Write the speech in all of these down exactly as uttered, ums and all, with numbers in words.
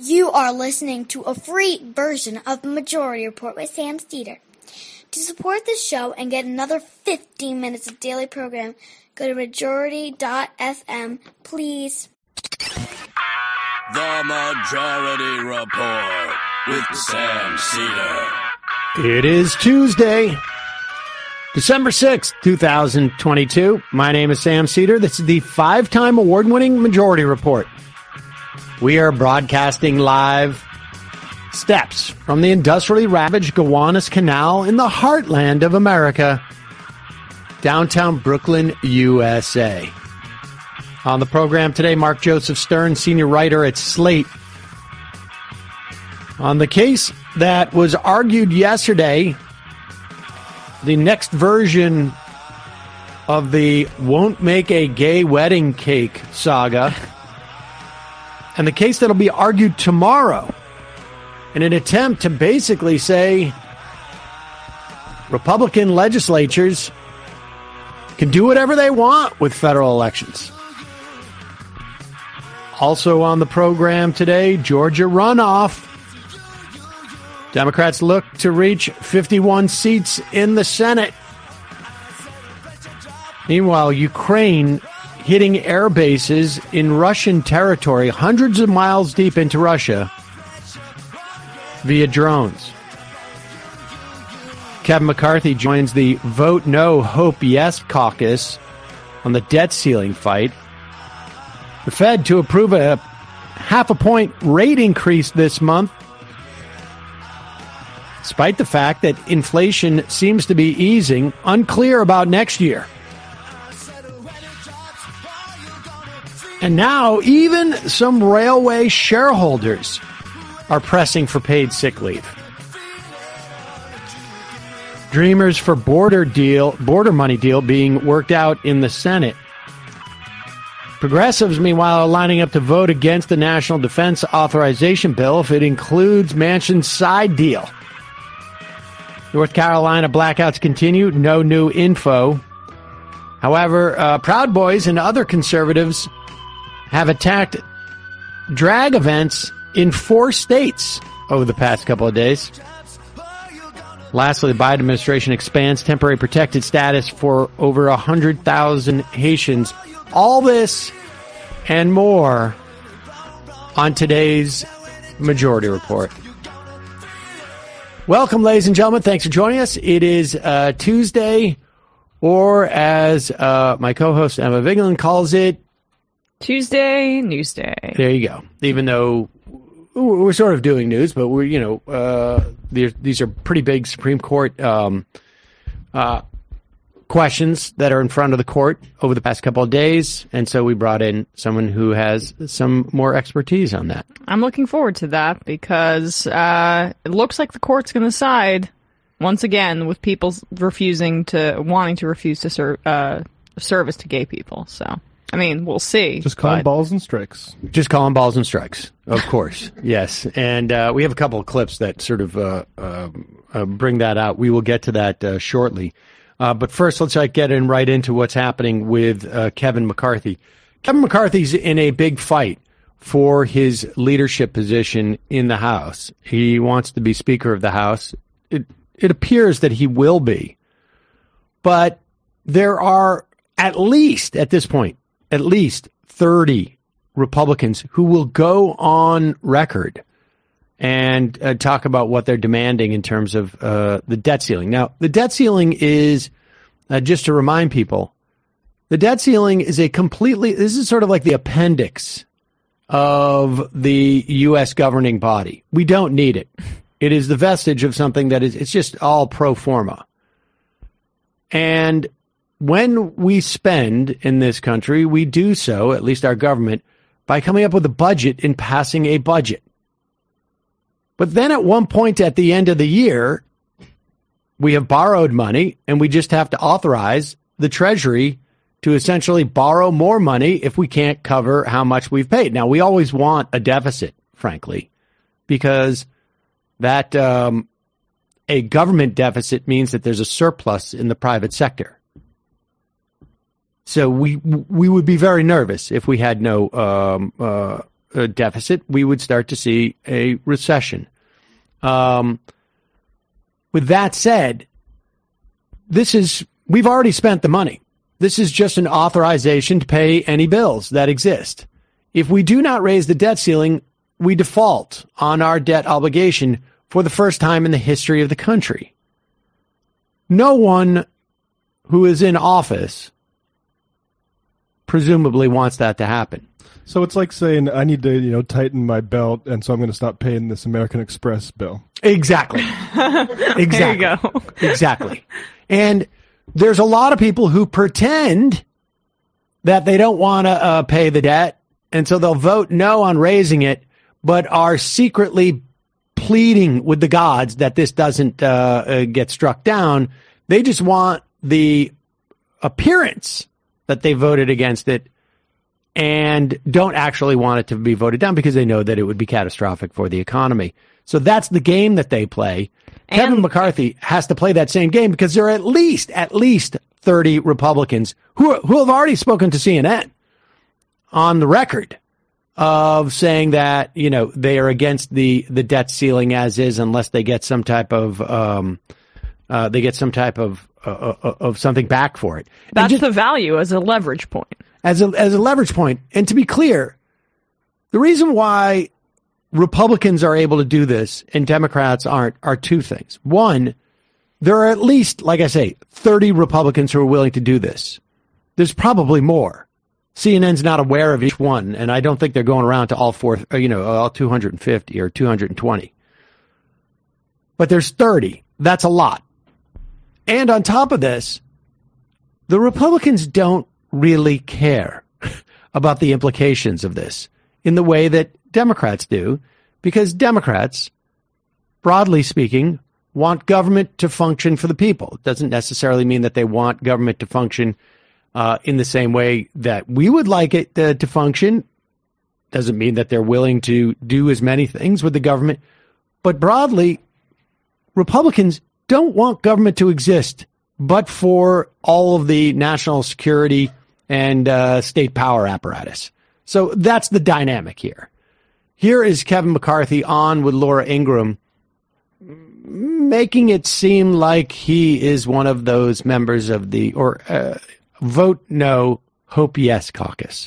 You are listening to a free version of Majority Report with Sam Steeder. To support this show and get another fifteen minutes of daily program, go to majority dot f m, please. The Majority Report with Sam Steeder. It is Tuesday, December sixth, twenty twenty-two. My name is Sam Steeder. This is the five-time award-winning Majority Report. We are broadcasting live steps from the industrially ravaged Gowanus Canal in the heartland of America, downtown Brooklyn, U S A. On the program today, Mark Joseph Stern, senior writer at Slate. On the case that was argued yesterday, the next version of the won't make a gay wedding cake saga, and the case that'll be argued tomorrow in an attempt to basically say Republican legislatures can do whatever they want with federal elections. Also on the program today, Georgia runoff. Democrats look to reach fifty-one seats in the Senate. Meanwhile, Ukraine hitting air bases in Russian territory, hundreds of miles deep into Russia, via drones. Kevin McCarthy joins the Vote No, Hope Yes caucus on the debt ceiling fight. The Fed to approve a half a point rate increase this month, despite the fact that inflation seems to be easing, unclear about next year. And now even some railway shareholders are pressing for paid sick leave. Dreamers for border deal, border money deal being worked out in the Senate. Progressives, meanwhile, are lining up to vote against the National Defense Authorization Bill if it includes Manchin's side deal. North Carolina blackouts continue. No new info. However, uh, Proud Boys and other conservatives have attacked drag events in four states over the past couple of days. Lastly, the Biden administration expands temporary protected status for over one hundred thousand Haitians. All this and more on today's Majority Report. Welcome, ladies and gentlemen. Thanks for joining us. It is uh, Tuesday, or as uh, my co-host Emma Vigeland calls it, Tuesday News Day. There you go. Even though we're sort of doing news, but we're, you know, uh, these are pretty big Supreme Court um, uh, questions that are in front of the court over the past couple of days. And so we brought in someone who has some more expertise on that. I'm looking forward to that because uh, it looks like the court's going to side once again with people refusing to, wanting to refuse to serve uh, service to gay people. So. I mean, we'll see. Just call them balls and strikes. Just call them balls and strikes, of course. Yes. And uh, we have a couple of clips that sort of uh, uh, uh, bring that out. We will get to that uh, shortly. Uh, but first, let's uh, get in right into what's happening with uh, Kevin McCarthy. Kevin McCarthy's in a big fight for his leadership position in the House. He wants to be Speaker of the House. It, it appears that he will be. But there are at least, at this point, at least thirty Republicans who will go on record and uh, talk about what they're demanding in terms of uh, the debt ceiling. Now, the debt ceiling is, uh, just to remind people, the debt ceiling is a completely, this is sort of like the appendix of the U S governing body. We don't need it. It is the vestige of something that is, it's just all pro forma. And when we spend in this country, we do so, at least our government, by coming up with a budget and passing a budget. But then at one point at the end of the year, we have borrowed money and we just have to authorize the Treasury to essentially borrow more money if we can't cover how much we've paid. Now, we always want a deficit, frankly, because that um, a government deficit means that there's a surplus in the private sector. So we we would be very nervous if we had no um, uh, uh, deficit, we would start to see a recession. Um, with that said, this is, we've already spent the money. This is just an authorization to pay any bills that exist. If we do not raise the debt ceiling, we default on our debt obligation for the first time in the history of the country. No one who is in office presumably wants that to happen. So it's like saying, I need to, you know, tighten my belt, and so I'm going to stop paying this American Express bill. Exactly. Exactly. There you go. Exactly. And there's a lot of people who pretend that they don't want to uh, pay the debt, and so they'll vote no on raising it, but are secretly pleading with the gods that this doesn't uh, uh, get struck down. They just want the appearance that they voted against it and don't actually want it to be voted down because they know that it would be catastrophic for the economy. So that's the game that they play. And Kevin McCarthy has to play that same game because there are at least, at least thirty Republicans who, who have already spoken to C N N on the record of saying that, you know, they are against the, the debt ceiling as is unless they get some type of, um, uh, they get some type of, uh, of something back for it. That's just, the value as a leverage point. As a, as a leverage point. And to be clear, the reason why Republicans are able to do this and Democrats aren't are two things. One, there are at least, like I say, thirty Republicans who are willing to do this. There's probably more. C N N's not aware of each one, and I don't think they're going around to all four, you know, all two hundred fifty or two hundred twenty. But there's thirty. That's a lot. And on top of this, the Republicans don't really care about the implications of this in the way that Democrats do, because Democrats, broadly speaking, want government to function for the people. It doesn't necessarily mean that they want government to function uh, in the same way that we would like it to, to function. Doesn't mean that they're willing to do as many things with the government. But broadly, Republicans don't want government to exist but for all of the national security and uh, state power apparatus. So that's the dynamic here. Here is Kevin McCarthy on with Laura Ingraham, making it seem like he is one of those members of the, or uh, vote no, hope yes caucus.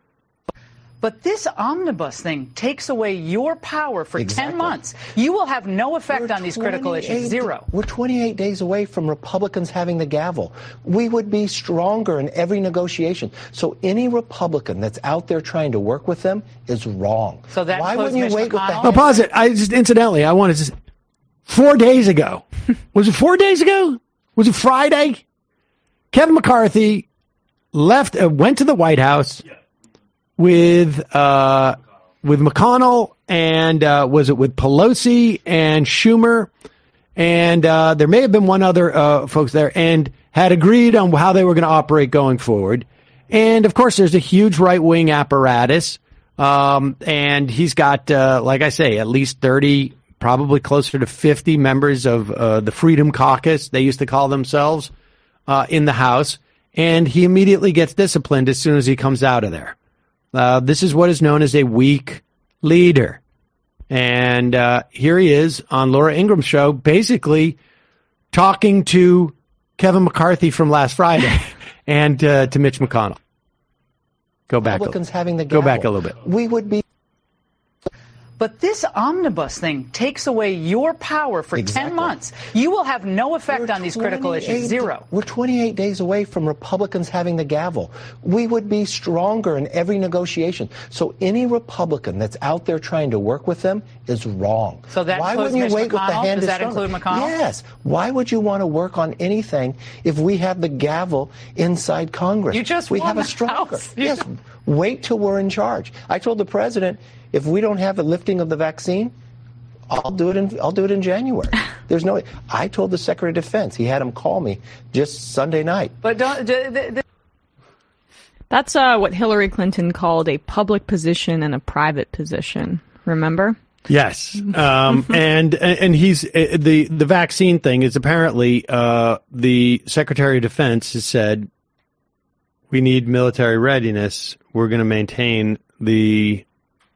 But this omnibus thing takes away your power for exactly. ten months. You will have no effect we're on these critical issues. Zero. We're twenty-eight days away from Republicans having the gavel. We would be stronger in every negotiation. So any Republican that's out there trying to work with them is wrong. So that Why wouldn't you Mitch wait with the McConnell? Oh, pause it. I just, incidentally, I wanted to say, four days ago, was it four days ago? Was it Friday? Kevin McCarthy left, uh, went to the White House with uh, with McConnell and uh, was it with Pelosi and Schumer, and uh, there may have been one other uh, folks there, and had agreed on how they were going to operate going forward. And of course, there's a huge right wing apparatus, um, and he's got, uh, like I say, at least thirty, probably closer to fifty members of uh, the Freedom Caucus, they used to call themselves, uh, in the House, and he immediately gets disciplined as soon as he comes out of there. Uh, this is what is known as a weak leader. And uh, here he is on Laura Ingraham's show, basically talking to Kevin McCarthy from last Friday and uh, to Mitch McConnell. Go back. Republicans a, having the go gavel. back a little bit. We would be. But this omnibus thing takes away your power for Exactly. ten months. You will have no effect We're on these critical issues. Zero. We're twenty-eight days away from Republicans having the gavel. We would be stronger in every negotiation. So any Republican that's out there trying to work with them is wrong. So that Why includes wouldn't you Mitch wait with the McConnell? hand Does is that stronger? include McConnell? Yes. Why would you want to work on anything if we have the gavel inside Congress? You just we won have a the stronger. House. Yes. Wait till we're in charge. I told the president, if we don't have a lifting of the vaccine, I'll do it in I'll do it in January. There's no. I told the Secretary of Defense. He had him call me just Sunday night. But don't. D- d- d- That's uh, what Hillary Clinton called a public position and a private position. Remember? Yes, um, and and he's uh, the the vaccine thing is apparently uh, the Secretary of Defense has said we need military readiness. We're going to maintain the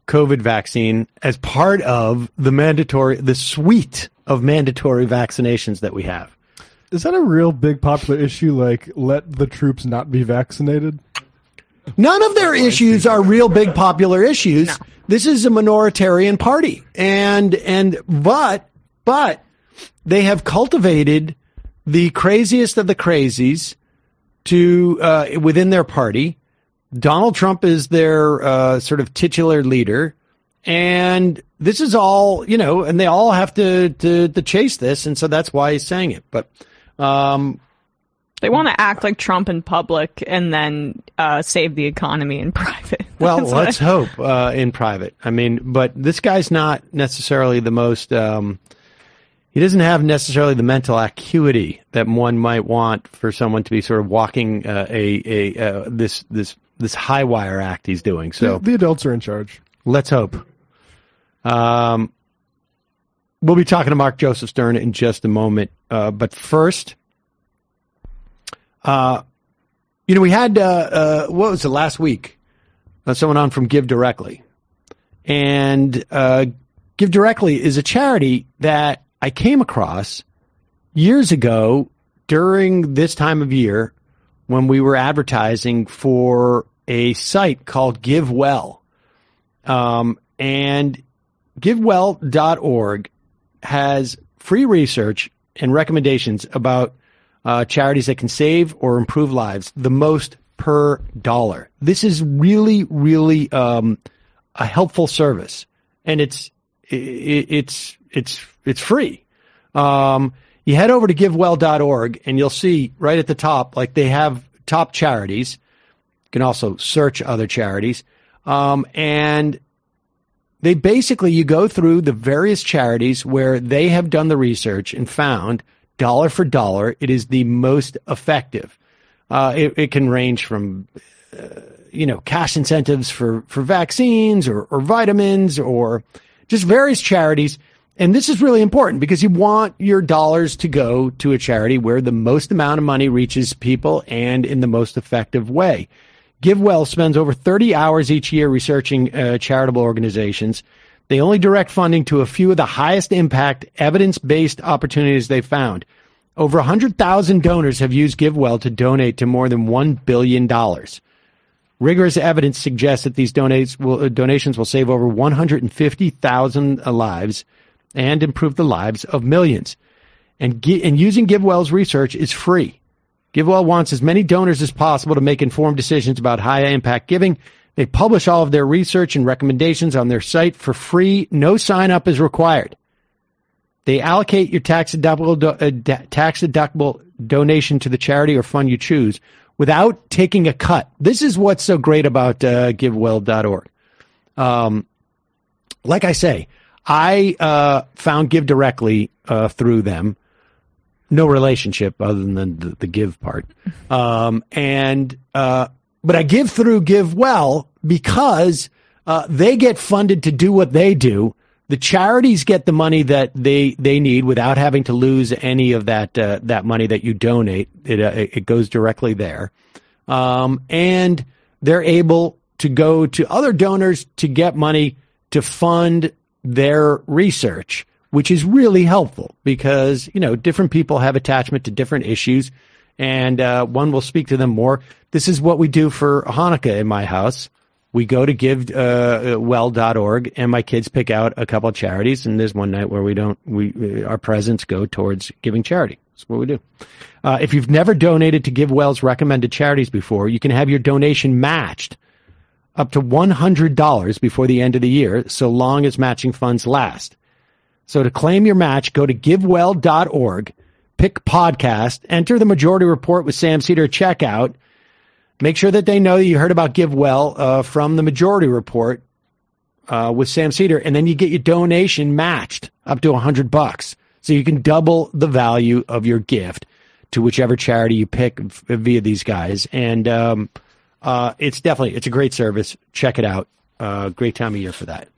COVID vaccine as part of the mandatory, the suite of mandatory vaccinations that we have. Is that a real big popular issue, like let the troops not be vaccinated? None of their issues are real big popular issues. No. This is a minoritarian party. And, and, but, but they have cultivated the craziest of the crazies to, uh, within their party. Donald Trump is their, uh, sort of titular leader. And this is all, you know, and they all have to, to, to chase this. And so that's why he's saying it. But, um, they want to act like Trump in public and then uh, save the economy in private. Well, That's let's what... hope uh, in private. I mean, but this guy's not necessarily the most, um, he doesn't have necessarily the mental acuity that one might want for someone to be sort of walking uh, a, a uh, this this this high wire act he's doing. So the, the adults are in charge. Let's hope. Um, we'll be talking to Mark Joseph Stern in just a moment. Uh, but first, uh, you know, we had, uh, uh, what was it, last week? Uh, someone on from Give Directly. And uh, Give Directly is a charity that I came across years ago during this time of year when we were advertising for a site called GiveWell. Um, and give well dot org has free research and recommendations about uh, charities that can save or improve lives the most per dollar. This is really, really um, a helpful service, and it's it, it's it's it's free. Um, you head over to give well dot org, and you'll see right at the top, like they have top charities. You can also search other charities, um, and they basically, you go through the various charities where they have done the research and found dollar for dollar, it is the most effective. Uh, it, it can range from, uh, you know, cash incentives for, for vaccines or, or vitamins or just various charities. And this is really important because you want your dollars to go to a charity where the most amount of money reaches people and in the most effective way. GiveWell spends over thirty hours each year researching uh, charitable organizations. They only direct funding to a few of the highest impact, evidence-based opportunities they found. Over one hundred thousand donors have used GiveWell to donate to more than one billion dollars. Rigorous evidence suggests that these donates will, uh, donations will save over one hundred fifty thousand lives and improve the lives of millions. And, and using GiveWell's research is free. GiveWell wants as many donors as possible to make informed decisions about high-impact giving. They publish all of their research and recommendations on their site for free. No sign-up is required. They allocate your tax-deductible, do, uh, tax-deductible donation to the charity or fund you choose without taking a cut. This is what's so great about uh, give well dot org. Um, like I say, I uh, found Give Directly uh, through them. No relationship other than the, the give part. Um, and, uh, but I give through GiveWell because, uh, they get funded to do what they do. The charities get the money that they, they need without having to lose any of that, uh, that money that you donate. It, uh, it goes directly there. Um, and they're able to go to other donors to get money to fund their research, which is really helpful because, you know, different people have attachment to different issues, and uh, one will speak to them more. This is what we do for Hanukkah in my house. We go to give well dot org, and my kids pick out a couple of charities, and there's one night where we don't, we our presents go towards giving charity. That's what we do. Uh, if you've never donated to GiveWell's recommended charities before, you can have your donation matched up to one hundred dollars before the end of the year, so long as matching funds last. So to claim your match, go to give well dot org, pick podcast, enter the Majority Report with Sam Seder at checkout. Make sure that they know that you heard about GiveWell uh, from the Majority Report uh, with Sam Seder, and then you get your donation matched up to one hundred bucks. So you can double the value of your gift to whichever charity you pick via these guys. And um, uh, it's definitely, it's a great service. Check it out. Uh, great time of year for that.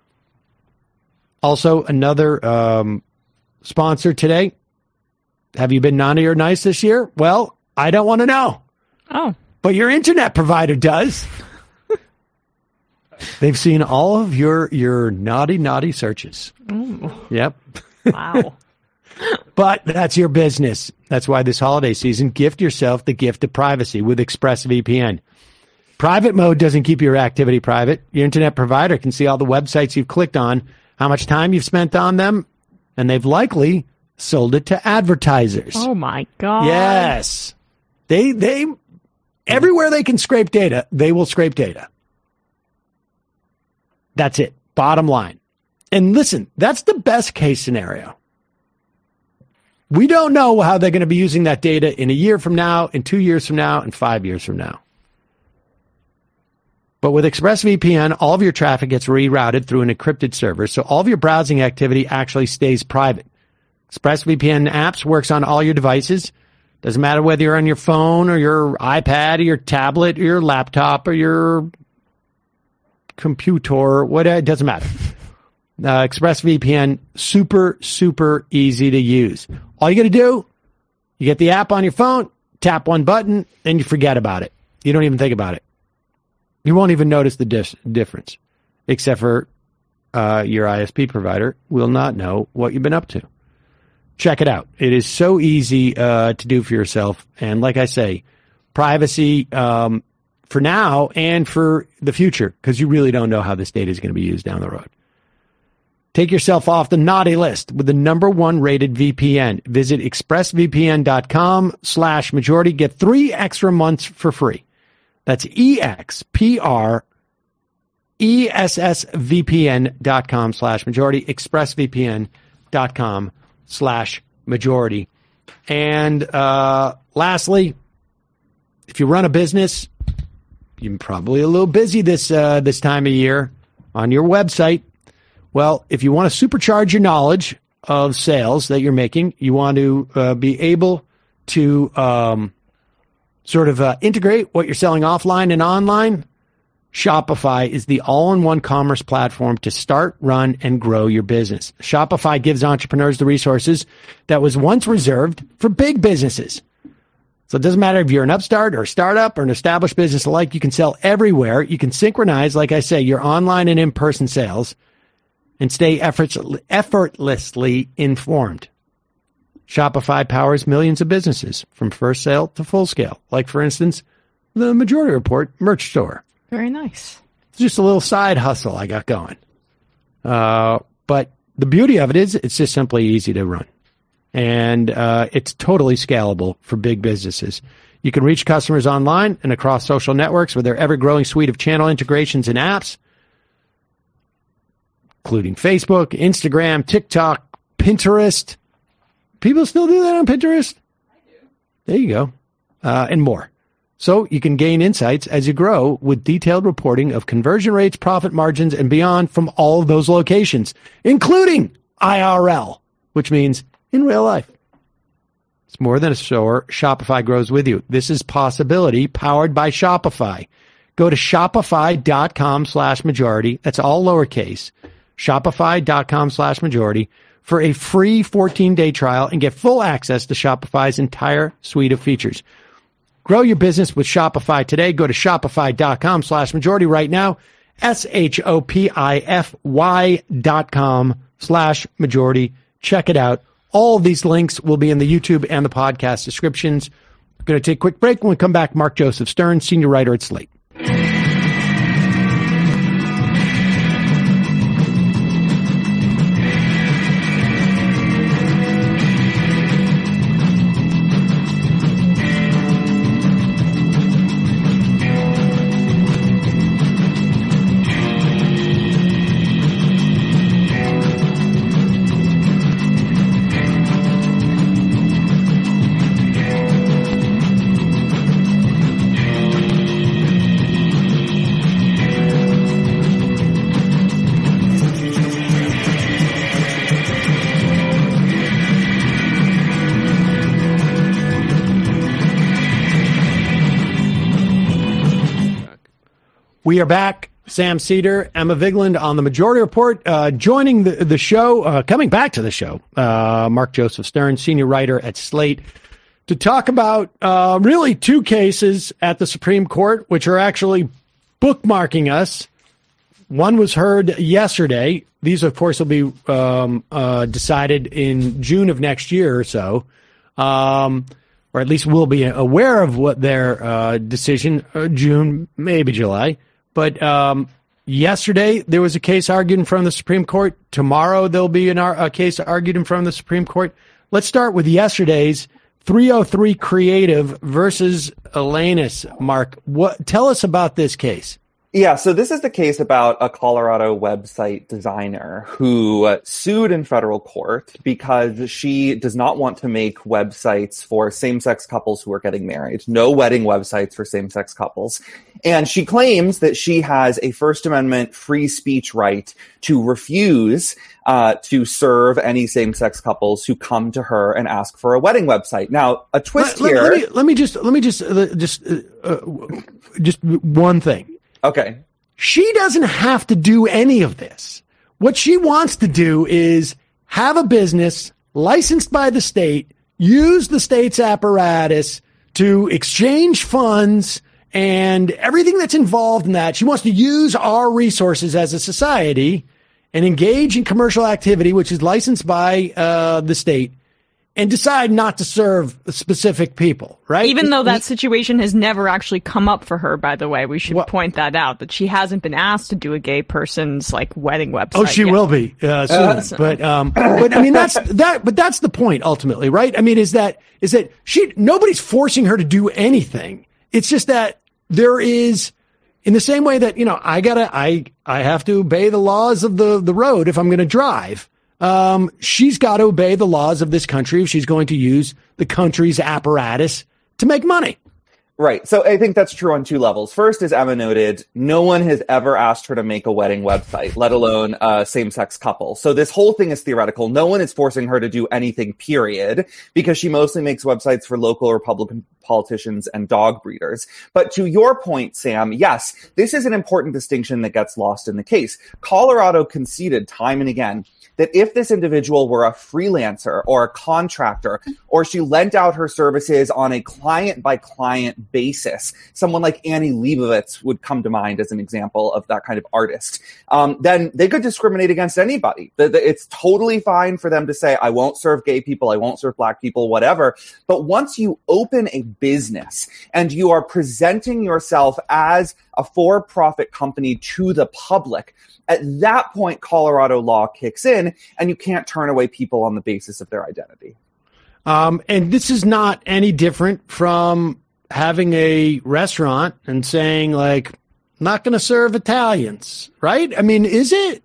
Also, another um, sponsor today. Have you been naughty or nice this year? Well, I don't want to know. Oh. But your internet provider does. They've seen all of your your naughty, naughty searches. Ooh. Yep. Wow. But that's your business. That's why this holiday season, gift yourself the gift of privacy with ExpressVPN. Private mode doesn't keep your activity private. Your internet provider can see all the websites you've clicked on, how much time you've spent on them, and they've likely sold it to advertisers. Oh, my God. Yes. They, they, everywhere they can scrape data, they will scrape data. That's it. Bottom line. And listen, that's the best case scenario. We don't know how they're going to be using that data in a year from now, in two years from now, and five years from now. But with ExpressVPN, all of your traffic gets rerouted through an encrypted server, so all of your browsing activity actually stays private. ExpressVPN apps works on all your devices. Doesn't matter whether you're on your phone or your iPad or your tablet or your laptop or your computer, whatever, it doesn't matter. Uh, ExpressVPN, super, super easy to use. All you got to do, you get the app on your phone, tap one button, and you forget about it. You don't even think about it. You won't even notice the dis- difference, except for uh, your I S P provider will not know what you've been up to. Check it out. It is so easy uh, to do for yourself. And like I say, privacy um, for now and for the future, because you really don't know how this data is going to be used down the road. Take yourself off the naughty list with the number one rated V P N. Visit expressvpn.com slash majority. Get three extra months for free. That's E-X-P-R-E-S-S-V-P-N.com slash majority. expressvpn.com slash majority. And uh, lastly, if you run a business, you're probably a little busy this uh, this time of year on your website. Well, if you want to supercharge your knowledge of sales that you're making, you want to uh, be able to um, sort of uh, integrate what you're selling offline and online, Shopify is the all-in-one commerce platform to start, run, and grow your business. Shopify gives entrepreneurs the resources that was once reserved for big businesses. So it doesn't matter if you're an upstart or a startup or an established business alike, you can sell everywhere. You can synchronize, like I say, your online and in-person sales and stay effortlessly informed. Shopify powers millions of businesses from first sale to full scale. Like, for instance, the Majority Report merch store. Very nice. It's just a little side hustle I got going. Uh, but the beauty of it is it's just simply easy to run. And uh, it's totally scalable for big businesses. You can reach customers online and across social networks with their ever-growing suite of channel integrations and apps, including Facebook, Instagram, TikTok, Pinterest. People still do that on Pinterest? I do. There you go. Uh, and more. So you can gain insights as you grow with detailed reporting of conversion rates, profit margins, and beyond from all of those locations, including I R L, which means in real life. It's more than a store. Shopify grows with you. This is possibility powered by Shopify. Go to shopify.com slash majority. That's all lowercase. Shopify.com slash majority for a free fourteen-day trial and get full access to Shopify's entire suite of features. Grow your business with Shopify today. Go to shopify.com slash majority right now. S-H-O-P-I-F-Y dot com slash majority. Check it out. All of these links will be in the YouTube and the podcast descriptions. We're going to take a quick break. When we come back, Mark Joseph Stern, senior writer at Slate. We are back. Sam Seder, Emma Vigeland on the Majority Report. Uh, joining the, the show, uh, coming back to the show, uh, Mark Joseph Stern, senior writer at Slate, to talk about uh, really two cases at the Supreme Court, which are actually bookmarking us One was heard yesterday. These, of course, will be um, uh, decided in June of next year or so, um, or at least we'll be aware of what their uh, decision, uh, June, maybe July. But um, yesterday, there was a case argued in front of the Supreme Court. Tomorrow, there'll be an, a case argued in front of the Supreme Court. Let's start with yesterday's three oh three Creative versus Elenis. Mark, what? Tell us about this case. Yeah, so this is the case about a Colorado website designer who uh, sued in federal court because she does not want to make websites for same-sex couples who are getting married. No wedding websites for same-sex couples. And she claims that she has a First Amendment free speech right to refuse uh, to serve any same-sex couples who come to her and ask for a wedding website. Now, a twist let, here... Let me, let me just, let me just, uh, just, uh, uh, just one thing. Okay. She doesn't have to do any of this. What she wants to do is have a business licensed by the state, use the state's apparatus to exchange funds and everything that's involved in that. She wants to use our resources as a society and engage in commercial activity, which is licensed by uh, the state, and decide not to serve specific people, right? Even though that situation has never actually come up for her, by the way, we should well, point that out, that she hasn't been asked to do a gay person's like wedding website. Oh, she yet. will be uh, soon. Uh, but, um, but I mean, that's that, but that's the point ultimately, right? I mean, is that, is that she, nobody's forcing her to do anything. It's just that there is, in the same way that, you know, I gotta, I, I have to obey the laws of the, the road if I'm going to drive. Um, she's got to obey the laws of this country if she's going to use the country's apparatus to make money. Right. So I think that's true on two levels. First, as Emma noted, no one has ever asked her to make a wedding website, let alone a same-sex couple. So this whole thing is theoretical. No one is forcing her to do anything, period, because she mostly makes websites for local Republican politicians and dog breeders. But to your point, Sam, yes, this is an important distinction that gets lost in the case. Colorado conceded time and again that if this individual were a freelancer or a contractor, or she lent out her services on a client-by-client basis, someone like Annie Leibovitz would come to mind as an example of that kind of artist, um, then they could discriminate against anybody. It's totally fine for them to say, I won't serve gay people, I won't serve black people, whatever. But once you open a business and you are presenting yourself as a for-profit company to the public, at that point, Colorado law kicks in, and you can't turn away people on the basis of their identity. Um, and this is not any different from having a restaurant and saying, like, not going to serve Italians, right? I mean, is it?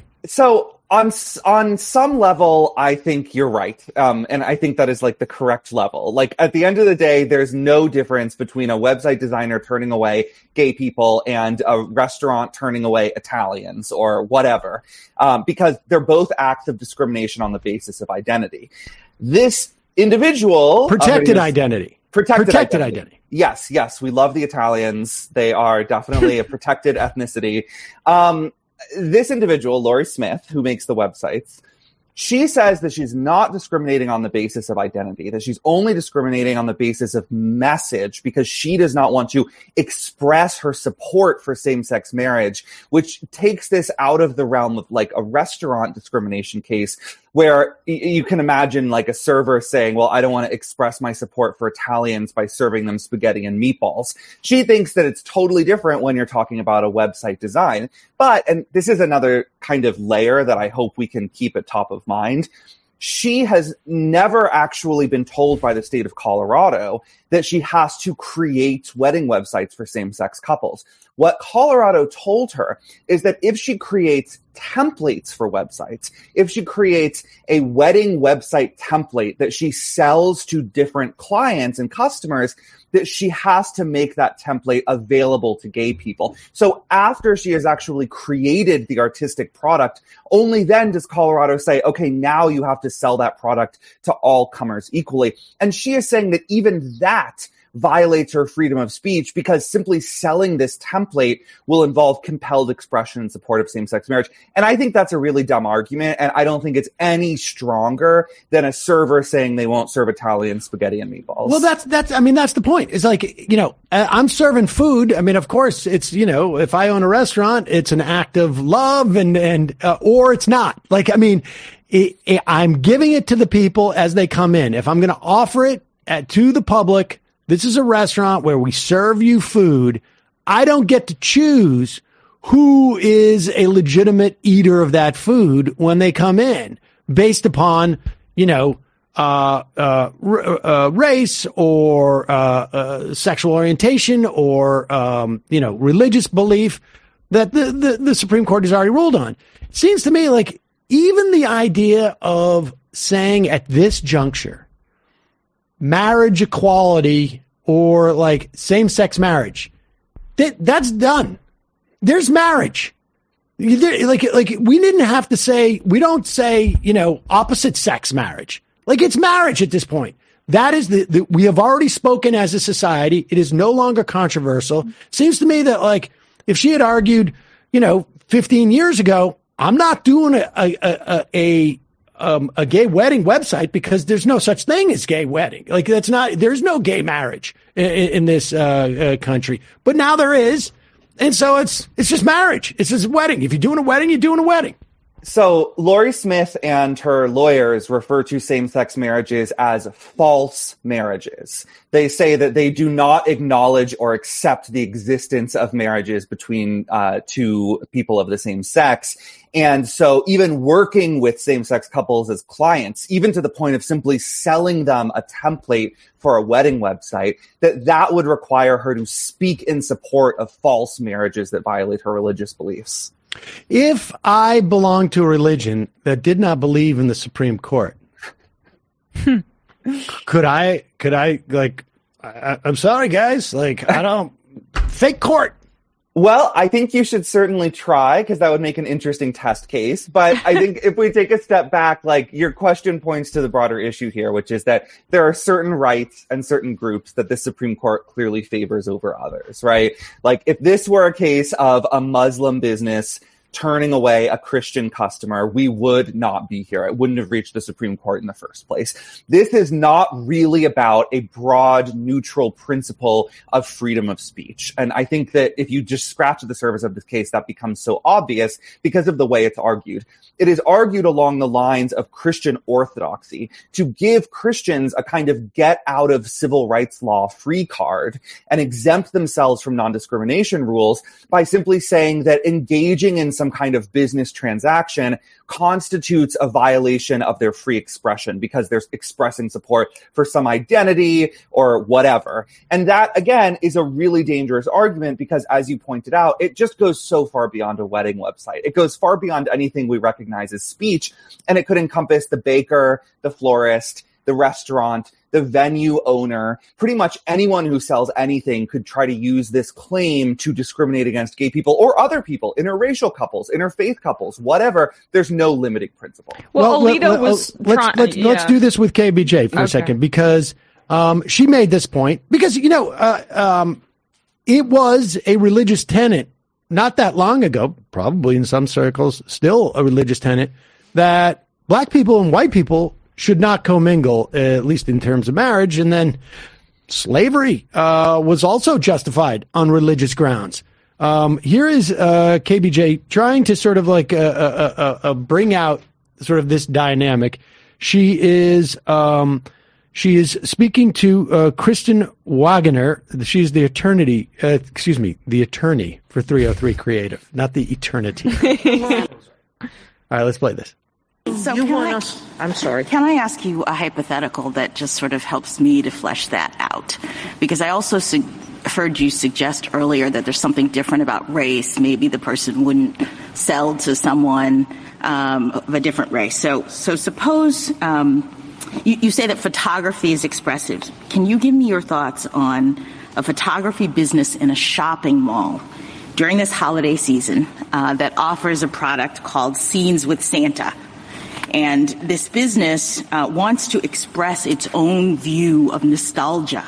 So on on some level, I think you're right. Um, and I think that is like the correct level. Like at the end of the day, there's no difference between a website designer turning away gay people and a restaurant turning away Italians or whatever, um, because they're both acts of discrimination on the basis of identity. This individual... Protected uh, identity. Protected, protected identity. identity. Yes, yes. We love the Italians. They are definitely a protected ethnicity. Um, this individual, Lori Smith, who makes the websites, she says that she's not discriminating on the basis of identity, that she's only discriminating on the basis of message because she does not want to express her support for same-sex marriage, which takes this out of the realm of like a restaurant discrimination case where y- you can imagine like a server saying, well, I don't want to express my support for Italians by serving them spaghetti and meatballs. She thinks that it's totally different when you're talking about a website design. But, and this is another kind of layer that I hope we can keep at top of mind, she has never actually been told by the state of Colorado that she has to create wedding websites for same-sex couples. What Colorado told her is that if she creates templates for websites, if she creates a wedding website template that she sells to different clients and customers, that she has to make that template available to gay people. So after she has actually created the artistic product, only then does Colorado say, okay, now you have to sell that product to all comers equally. And she is saying that even that violates her freedom of speech because simply selling this template will involve compelled expression in support of same-sex marriage. And I think that's a really dumb argument, and I don't think it's any stronger than a server saying they won't serve Italian spaghetti and meatballs. Well, that's, that's, I mean, that's the point. It's like, you know, I'm serving food. I mean, of course, it's, you know, if I own a restaurant, it's an act of love and, and, uh, or it's not. Like, I mean, it, it, I'm giving it to the people as they come in. If I'm going to offer it at, to the public, this is a restaurant where we serve you food. I don't get to choose who is a legitimate eater of that food when they come in based upon, you know, uh, uh, r- uh race or, uh, uh, sexual orientation or, um, you know, religious belief that the, the, the Supreme Court has already ruled on. It seems to me like even the idea of saying at this juncture, marriage equality or like same-sex marriage, that, that's done. There's marriage. There, like, like we didn't have to say, we don't say, you know, opposite sex marriage. Like it's marriage at this point. That is the, the, we have already spoken as a society. It is no longer controversial. Seems to me that like if she had argued, you know, fifteen years ago, I'm not doing a, a, a, a, um, a gay wedding website because there's no such thing as gay wedding. Like that's not, there's no gay marriage in, in this, uh, uh, country, but now there is. And so it's, it's just marriage. It's just a wedding. If you're doing a wedding, you're doing a wedding. So Lori Smith and her lawyers refer to same-sex marriages as false marriages. They say that they do not acknowledge or accept the existence of marriages between uh, two people of the same sex. And so even working with same-sex couples as clients, even to the point of simply selling them a template for a wedding website, that that would require her to speak in support of false marriages that violate her religious beliefs. If I belonged to a religion that did not believe in the Supreme Court, could I, could I, like, I, I'm sorry, guys, like, I don't, fake court. Well, I think you should certainly try because that would make an interesting test case. But I think if we take a step back, like your question points to the broader issue here, which is that there are certain rights and certain groups that the Supreme Court clearly favors over others, right? Like if this were a case of a Muslim business turning away a Christian customer, we would not be here. It wouldn't have reached the Supreme Court in the first place. This is not really about a broad, neutral principle of freedom of speech. And I think that if you just scratch the surface of this case, that becomes so obvious because of the way it's argued. It is argued along the lines of Christian orthodoxy to give Christians a kind of get out of civil rights law free card and exempt themselves from non-discrimination rules by simply saying that engaging in some kind of business transaction constitutes a violation of their free expression because they're expressing support for some identity or whatever. And that, again, is a really dangerous argument because, as you pointed out, it just goes so far beyond a wedding website. It goes far beyond anything we recognize as speech, and it could encompass the baker, the florist, the restaurant, the venue owner. Pretty much anyone who sells anything could try to use this claim to discriminate against gay people or other people, interracial couples, interfaith couples, whatever. There's no limiting principle. Well, well Alito let, was let's, trying. let's, yeah. let's do this with K B J for okay. a second because um, she made this point because, you know, uh, um, it was a religious tenet not that long ago, probably in some circles, still a religious tenet that black people and white people should not commingle, uh, at least in terms of marriage. And then slavery uh, was also justified on religious grounds. Um, here is uh, K B J trying to sort of like uh, uh, uh, uh, bring out sort of this dynamic. She is um, she is speaking to uh, Kristen Wagner. She's the eternity, uh, excuse me, the attorney for three oh three Creative, not the eternity. All right, let's play this. So you can want I, us, I'm sorry. Can I ask you a hypothetical that just sort of helps me to flesh that out? Because I also su- heard you suggest earlier that there's something different about race. Maybe the person wouldn't sell to someone um, of a different race. So, so suppose um, you, you say that photography is expressive. Can you give me your thoughts on a photography business in a shopping mall during this holiday season uh, that offers a product called Scenes with Santa? And this business uh, wants to express its own view of nostalgia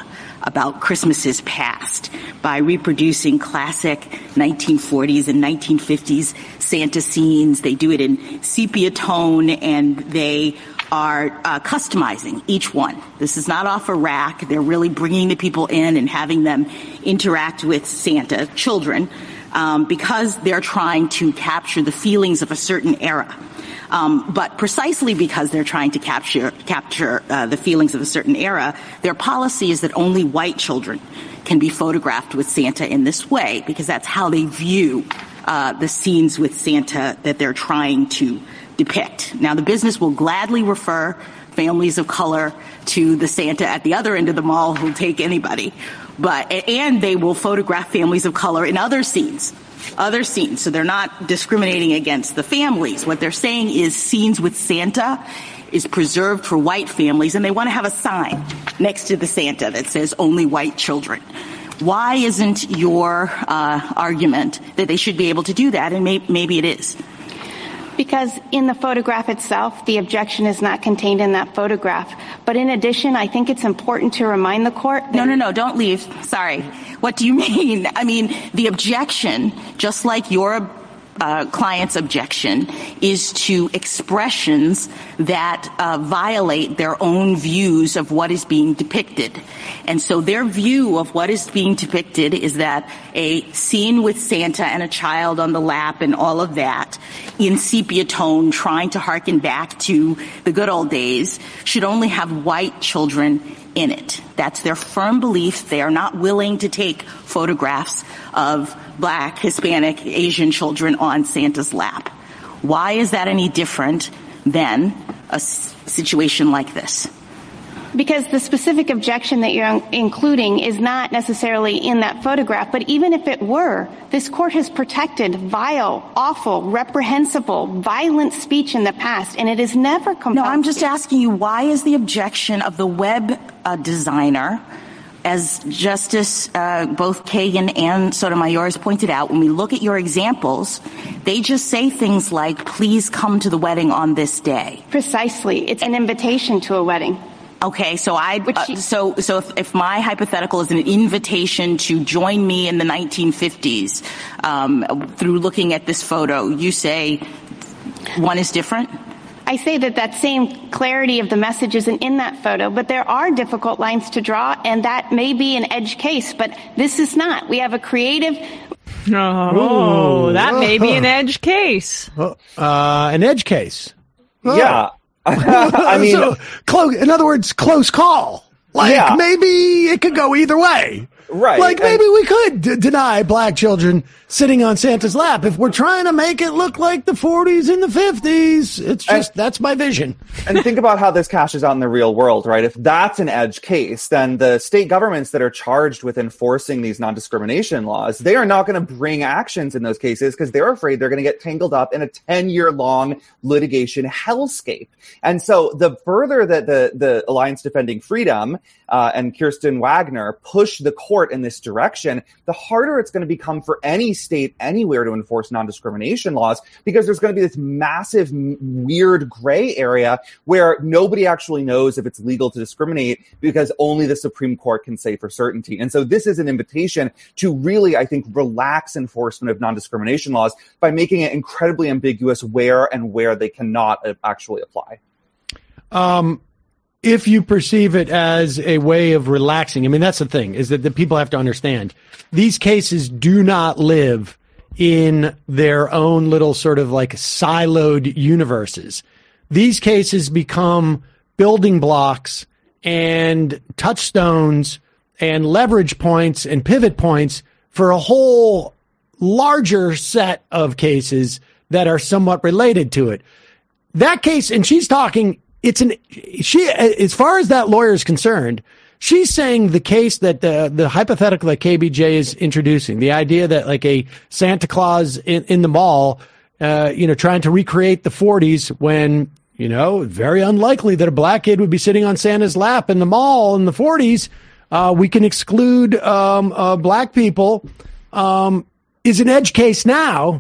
about Christmases past by reproducing classic nineteen forties and nineteen fifties Santa scenes. They do it in sepia tone, and they are uh, customizing each one. This is not off a rack. They're really bringing the people in and having them interact with Santa, children, um, because they're trying to capture the feelings of a certain era. Um, but precisely because they're trying to capture capture uh, the feelings of a certain era, their policy is that only white children can be photographed with Santa in this way, because that's how they view uh, the scenes with Santa that they're trying to depict. Now, the business will gladly refer families of color to the Santa at the other end of the mall who'll take anybody, but and they will photograph families of color in other scenes. Other scenes. So they're not discriminating against the families. What they're saying is scenes with Santa is preserved for white families, and they want to have a sign next to the Santa that says only white children. Why isn't your uh, argument that they should be able to do that? And may- maybe it is. Because in the photograph itself, the objection is not contained in that photograph. But in addition, I think it's important to remind the court that— No, no, no, don't leave. Sorry. What do you mean? I mean, the objection, just like your uh, client's objection, is to expressions that uh, violate their own views of what is being depicted. And so their view of what is being depicted is that a scene with Santa and a child on the lap and all of that in sepia tone, trying to harken back to the good old days, should only have white children in it. That's their firm belief. They are not willing to take photographs of black, Hispanic, Asian children on Santa's lap. Why is that any different than a s- situation like this? Because the specific objection that you're including is not necessarily in that photograph, but even if it were, this court has protected vile, awful, reprehensible, violent speech in the past, and it is never compelled. No, I'm just asking you, why is the objection of the web uh, designer, as Justice uh, both Kagan and Sotomayor has pointed out, when we look at your examples, they just say things like, please come to the wedding on this day. Precisely. It's an invitation to a wedding. Okay, so I uh, so so if, if my hypothetical is an invitation to join me in the nineteen fifties um, through looking at this photo, you say one is different? I say that that same clarity of the message isn't in that photo, but there are difficult lines to draw, and that may be an edge case, but this is not. We have a creative... Oh, Ooh. that may be an edge case. Uh, an edge case. Oh. Yeah. I mean, so, close, in other words, close call. Like, yeah. maybe it could go either way. Right. Like, maybe and, we could d- deny black children sitting on Santa's lap if we're trying to make it look like the forties and the fifties. It's just, and, that's my vision. And think about how this cashes out in the real world, right? If that's an edge case, then the state governments that are charged with enforcing these non-discrimination laws, they are not going to bring actions in those cases because they're afraid they're going to get tangled up in a ten-year-long litigation hellscape. And so the further that the, the Alliance Defending Freedom uh, and Kirsten Wagner push the court in this direction, the harder it's going to become for any state anywhere to enforce non-discrimination laws, because there's going to be this massive, m- weird gray area where nobody actually knows if it's legal to discriminate because only the Supreme Court can say for certainty. And so this is an invitation to really, I think, relax enforcement of non-discrimination laws by making it incredibly ambiguous where and where they cannot actually apply. Um, if you perceive it as a way of relaxing, I mean, that's the thing, is that the people have to understand these cases do not live in their own little sort of like siloed universes. These cases become building blocks and touchstones and leverage points and pivot points for a whole larger set of cases that are somewhat related to it. That case, and she's talking, it's an, she, as far as that lawyer is concerned, she's saying the case that the, the hypothetical that K B J is introducing, the idea that like a Santa Claus in, in the mall, uh, you know, trying to recreate the forties when, you know, very unlikely that a black kid would be sitting on Santa's lap in the mall in the forties. Uh, we can exclude, um, uh, black people, um, is an edge case now.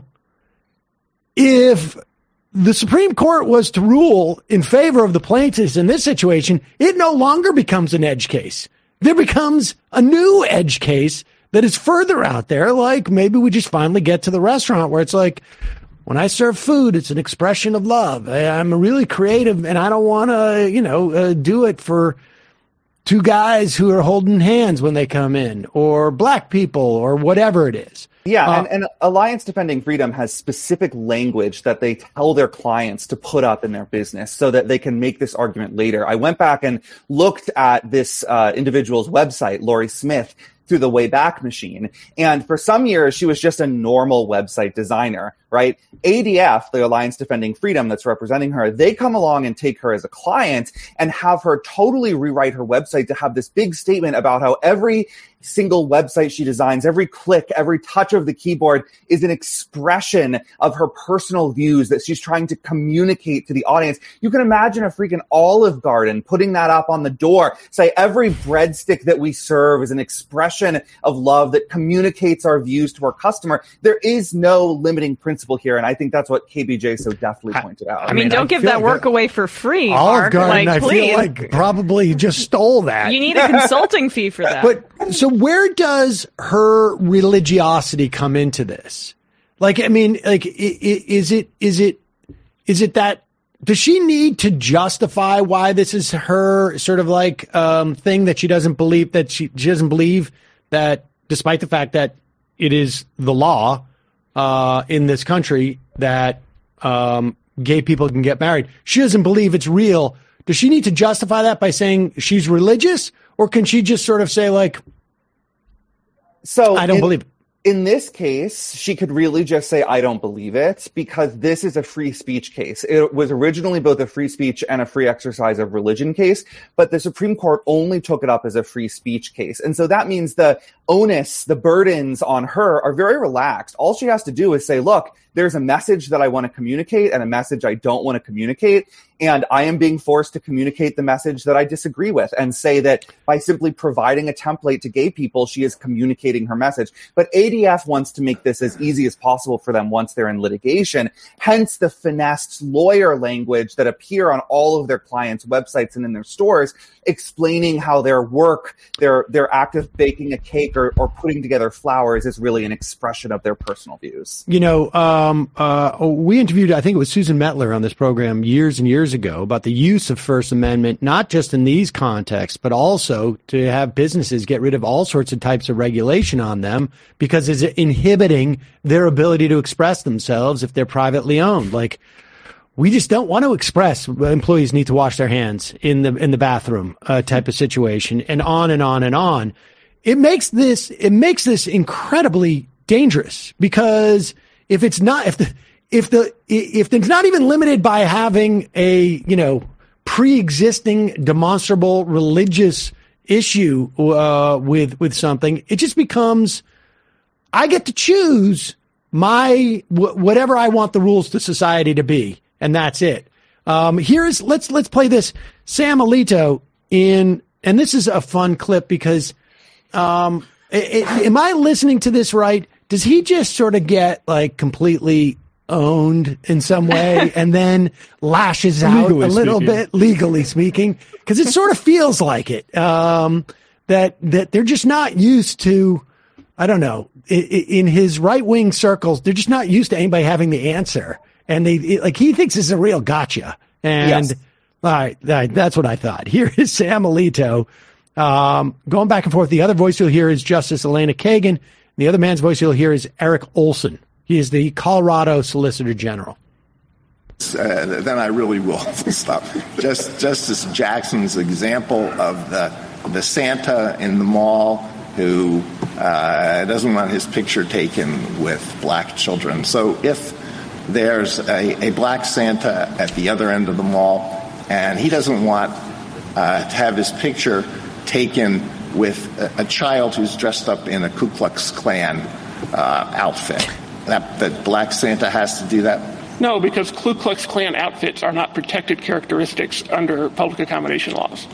If the Supreme Court was to rule in favor of the plaintiffs in this situation, it no longer becomes an edge case. there becomes a new edge case that is further out there. Like maybe we just finally get to the restaurant where it's like, when I serve food, it's an expression of love. I, I'm really creative, and I don't want to, you know, uh, do it for two guys who are holding hands when they come in, or black people, or whatever it is. Yeah, uh, and, and Alliance Defending Freedom has specific language that they tell their clients to put up in their business so that they can make this argument later. I went back and looked at this uh, individual's website, Lori Smith, through the Wayback Machine. And for some years, she was just a normal website designer, right? A D F, the Alliance Defending Freedom that's representing her, they come along and take her as a client and have her totally rewrite her website to have this big statement about how every single website she designs, every click, every touch of the keyboard is an expression of her personal views that she's trying to communicate to the audience. You can imagine a freaking Olive Garden putting that up on the door, say every breadstick that we serve is an expression of love that communicates our views to our customer. There is no limiting principle here, and I think that's what K B J so deftly pointed out. I mean, don't give that work away for free, Olive Mark. Garden, like, I please. feel like probably just stole that. You need a consulting fee for that. But so where does her religiosity come into this? Like, I mean, like, is it, is it, is it that, does she need to justify why this is her sort of like, um, thing that she doesn't believe, that she, she doesn't believe that, despite the fact that it is the law, uh, in this country that, um, gay people can get married, she doesn't believe it's real. Does she need to justify that by saying she's religious, or can she just sort of say like, So I don't in, believe it. In this case, she could really just say, I don't believe it, because this is a free speech case. It was originally both a free speech and a free exercise of religion case, but the Supreme Court only took it up as a free speech case. And so that means the onus, the burdens on her are very relaxed. All she has to do is say, look, there's a message that I want to communicate and a message I don't want to communicate. And I am being forced to communicate the message that I disagree with, and say that by simply providing a template to gay people, she is communicating her message. But A D F wants to make this as easy as possible for them once they're in litigation. Hence the finessed lawyer language that appear on all of their clients' websites and in their stores, explaining how their work, their, their act of baking a cake or, or putting together flowers is really an expression of their personal views. You know, um, uh, we interviewed, I think it was Susan Mettler on this program years and years ago about the use of First Amendment, not just in these contexts, but also to have businesses get rid of all sorts of types of regulation on them because it's inhibiting their ability to express themselves if they're privately owned. Like, we just don't want to express employees need to wash their hands in the in the bathroom uh, type of situation, and on and on and on. It makes this it makes this incredibly dangerous, because if it's not if the if the if it's not even limited by having a, you know, pre-existing demonstrable religious issue uh, with with something, it just becomes, I get to choose my wh- whatever I want the rules to society to be. And that's it. Um, here's, let's, let's play this. Sam Alito in, and this is a fun clip because, um, it, it, am I listening to this right? Does he just sort of get like completely owned in some way and then lashes out legally a little speaking. bit, legally speaking? Cause it sort of feels like it, um, that, that they're just not used to, I don't know, in, in his right wing circles, they're just not used to anybody having the answer. And they, like, he thinks it's a real gotcha. And, yes. all, right, all right, that's what I thought. Here is Sam Alito, um, going back and forth. The other voice you'll hear is Justice Elena Kagan. The other man's voice you'll hear is Eric Olson. He is the Colorado Solicitor General. Uh, then I really will stop. Just Justice Jackson's example of the, the Santa in the mall who uh, doesn't want his picture taken with black children. So if there's a, a black Santa at the other end of the mall, and he doesn't want uh, to have his picture taken with a, a child who's dressed up in a Ku Klux Klan uh, outfit. That, that black Santa has to do that? No, because Ku Klux Klan outfits are not protected characteristics under public accommodation laws.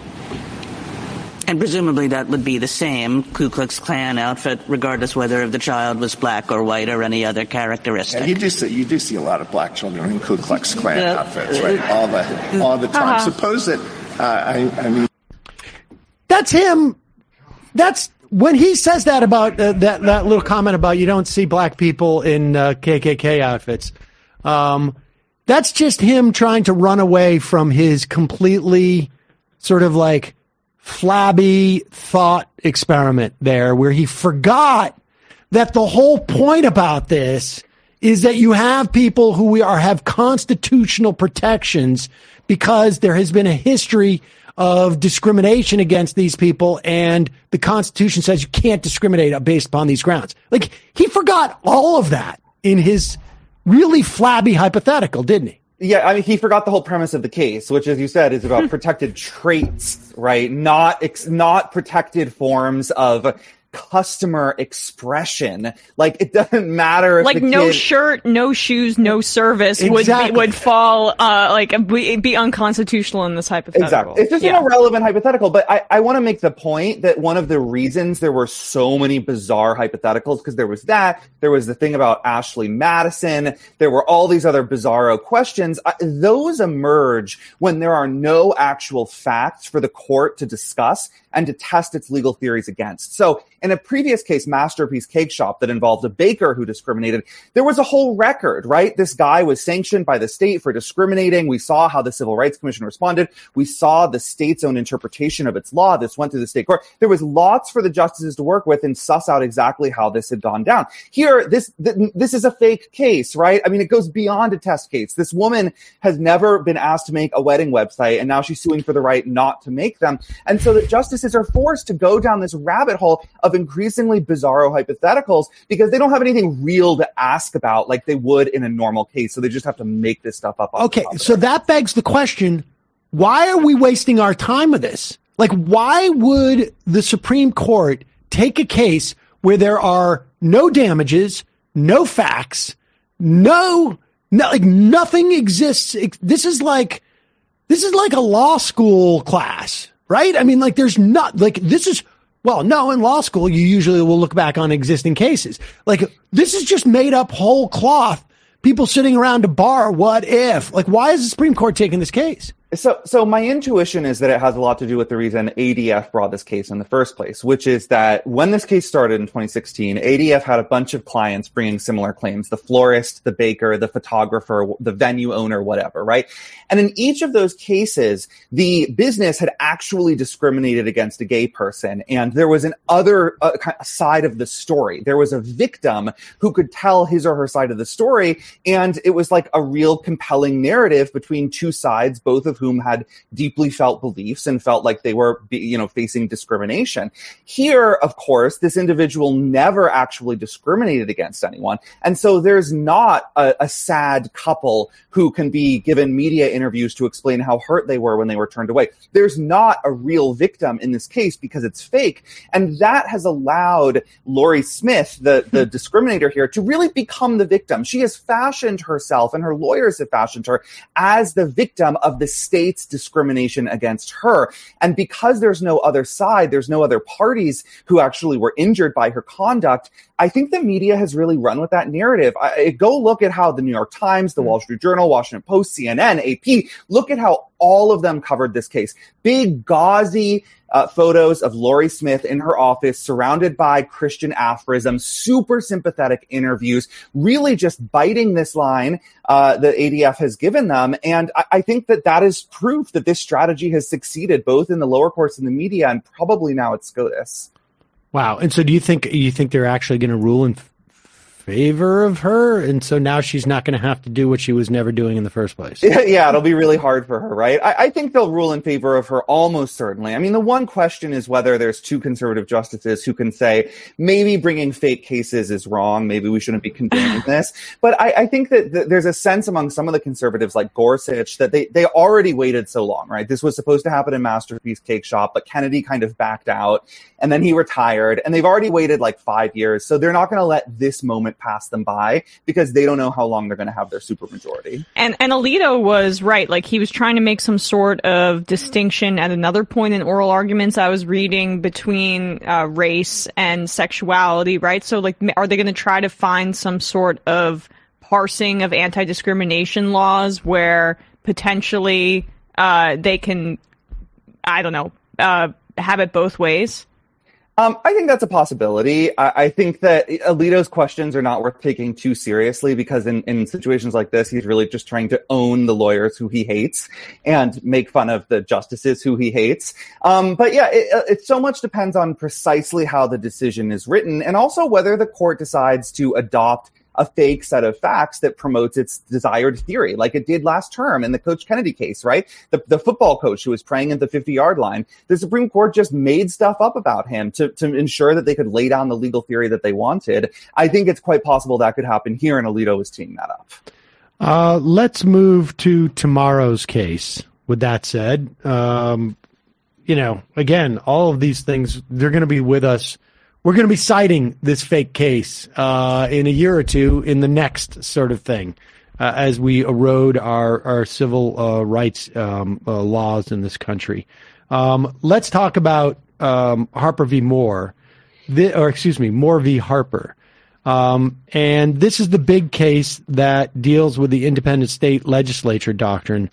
And presumably that would be the same Ku Klux Klan outfit, regardless whether the child was black or white or any other characteristic. Yeah, you do see you do see a lot of black children in Ku Klux Klan uh, outfits, right? All the all the time. Uh-huh. Suppose that uh, I, I mean, that's him that's when he says that about uh, that that little comment about you don't see black people in uh, K K K outfits. Um, that's just him trying to run away from his completely sort of like flabby thought experiment there, where he forgot that the whole point about this is that you have people who we are have constitutional protections because there has been a history of discrimination against these people, and the Constitution says you can't discriminate based upon these grounds. Like, he forgot all of that in his really flabby hypothetical, didn't he? Yeah, I mean, he forgot the whole premise of the case, which, as you said, is about protected traits, right? Not ex- not protected forms of customer expression. Like, it doesn't matter if like the no kid... shirt, no shoes, no service Exactly. would be, would fall uh, like be, be unconstitutional in this hypothetical. Exactly. It's just yeah. an irrelevant hypothetical. But I, I want to make the point that one of the reasons there were so many bizarre hypotheticals, because there was that, there was the thing about Ashley Madison, there were all these other bizarro questions. I, those emerge when there are no actual facts for the court to discuss and to test its legal theories against. So in a previous case, Masterpiece Cake Shop, that involved a baker who discriminated, there was a whole record, right? This guy was sanctioned by the state for discriminating. We saw how the Civil Rights Commission responded. We saw the state's own interpretation of its law. This went through the state court. There was lots for the justices to work with and suss out exactly how this had gone down. Here, this th- this is a fake case, right? I mean, it goes beyond a test case. This woman has never been asked to make a wedding website, and now she's suing for the right not to make them. And so the justices are forced to go down this rabbit hole of increasingly bizarro hypotheticals because they don't have anything real to ask about like they would in a normal case. So they just have to make this stuff up. Okay, so that begs the question, why are we wasting our time with this? Like, why would the Supreme Court take a case where there are no damages, no facts, no, no like nothing exists? This is like, this is like a law school class. Right? I mean, like, there's not, like, this is, well, no, in law school, you usually will look back on existing cases. Like, this is just made up whole cloth. People sitting around a bar, what if? Like, why is the Supreme Court taking this case? So, so my intuition is that it has a lot to do with the reason A D F brought this case in the first place, which is that when this case started in twenty sixteen, A D F had a bunch of clients bringing similar claims, the florist, the baker, the photographer, the venue owner, whatever, right? And in each of those cases, the business had actually discriminated against a gay person. And there was an other uh, side of the story. There was a victim who could tell his or her side of the story. And it was like a real compelling narrative between two sides, both of whom had deeply felt beliefs and felt like they were, you know, facing discrimination. Here, of course, this individual never actually discriminated against anyone. And so there's not a, a sad couple who can be given media interviews to explain how hurt they were when they were turned away. There's not a real victim in this case because it's fake. And that has allowed Lori Smith, the, the discriminator here, to really become the victim. She has fashioned herself, and her lawyers have fashioned her as the victim of the state's discrimination against her. And because there's no other side, there's no other parties who actually were injured by her conduct, I think the media has really run with that narrative. I, go look at how the New York Times, the Wall Street Journal, Washington Post, C N N, A P, look at how all of them covered this case. Big, gauzy uh, photos of Lori Smith in her office, surrounded by Christian aphorism, super sympathetic interviews, really just biting this line uh, that A D F has given them. And I, I think that that is proof that this strategy has succeeded both in the lower courts and the media, and probably now at SCOTUS. Wow. And so do you think you think they're actually going to rule in f- favor of her? And so now she's not going to have to do what she was never doing in the first place. Yeah, yeah, it'll be really hard for her, right? I, I think they'll rule in favor of her almost certainly. I mean, the one question is whether there's two conservative justices who can say maybe bringing fake cases is wrong. Maybe we shouldn't be condoning this. But I, I think that th- there's a sense among some of the conservatives like Gorsuch that they, they already waited so long, right? This was supposed to happen in Masterpiece Cake Shop, but Kennedy kind of backed out and then he retired, and they've already waited like five years. So they're not going to let this moment pass them by because they don't know how long they're going to have their supermajority. And and Alito was right. Like, he was trying to make some sort of distinction at another point in oral arguments I was reading between uh, race and sexuality, right? So, like, are they going to try to find some sort of parsing of anti-discrimination laws where potentially uh, they can, I don't know, uh, have it both ways? Um, I think that's a possibility. I, I think that Alito's questions are not worth taking too seriously because in, in situations like this, he's really just trying to own the lawyers who he hates and make fun of the justices who he hates. Um, but yeah, it, it so much depends on precisely how the decision is written and also whether the court decides to adopt a fake set of facts that promotes its desired theory, like it did last term in the Coach Kennedy case, right? The, the football coach who was praying at the fifty-yard line, the Supreme Court just made stuff up about him to, to ensure that they could lay down the legal theory that they wanted. I think it's quite possible that could happen here, and Alito is teeing that up. Uh, let's move to tomorrow's case. With that said, um, you know, again, all of these things, they're going to be with us. We're going to be citing this fake case uh, in a year or two in the next sort of thing uh, as we erode our, our civil uh, rights um, uh, laws in this country. Um, let's talk about um, Harper v. Moore, the, or excuse me, Moore v. Harper. Um, and this is the big case that deals with the independent state legislature doctrine.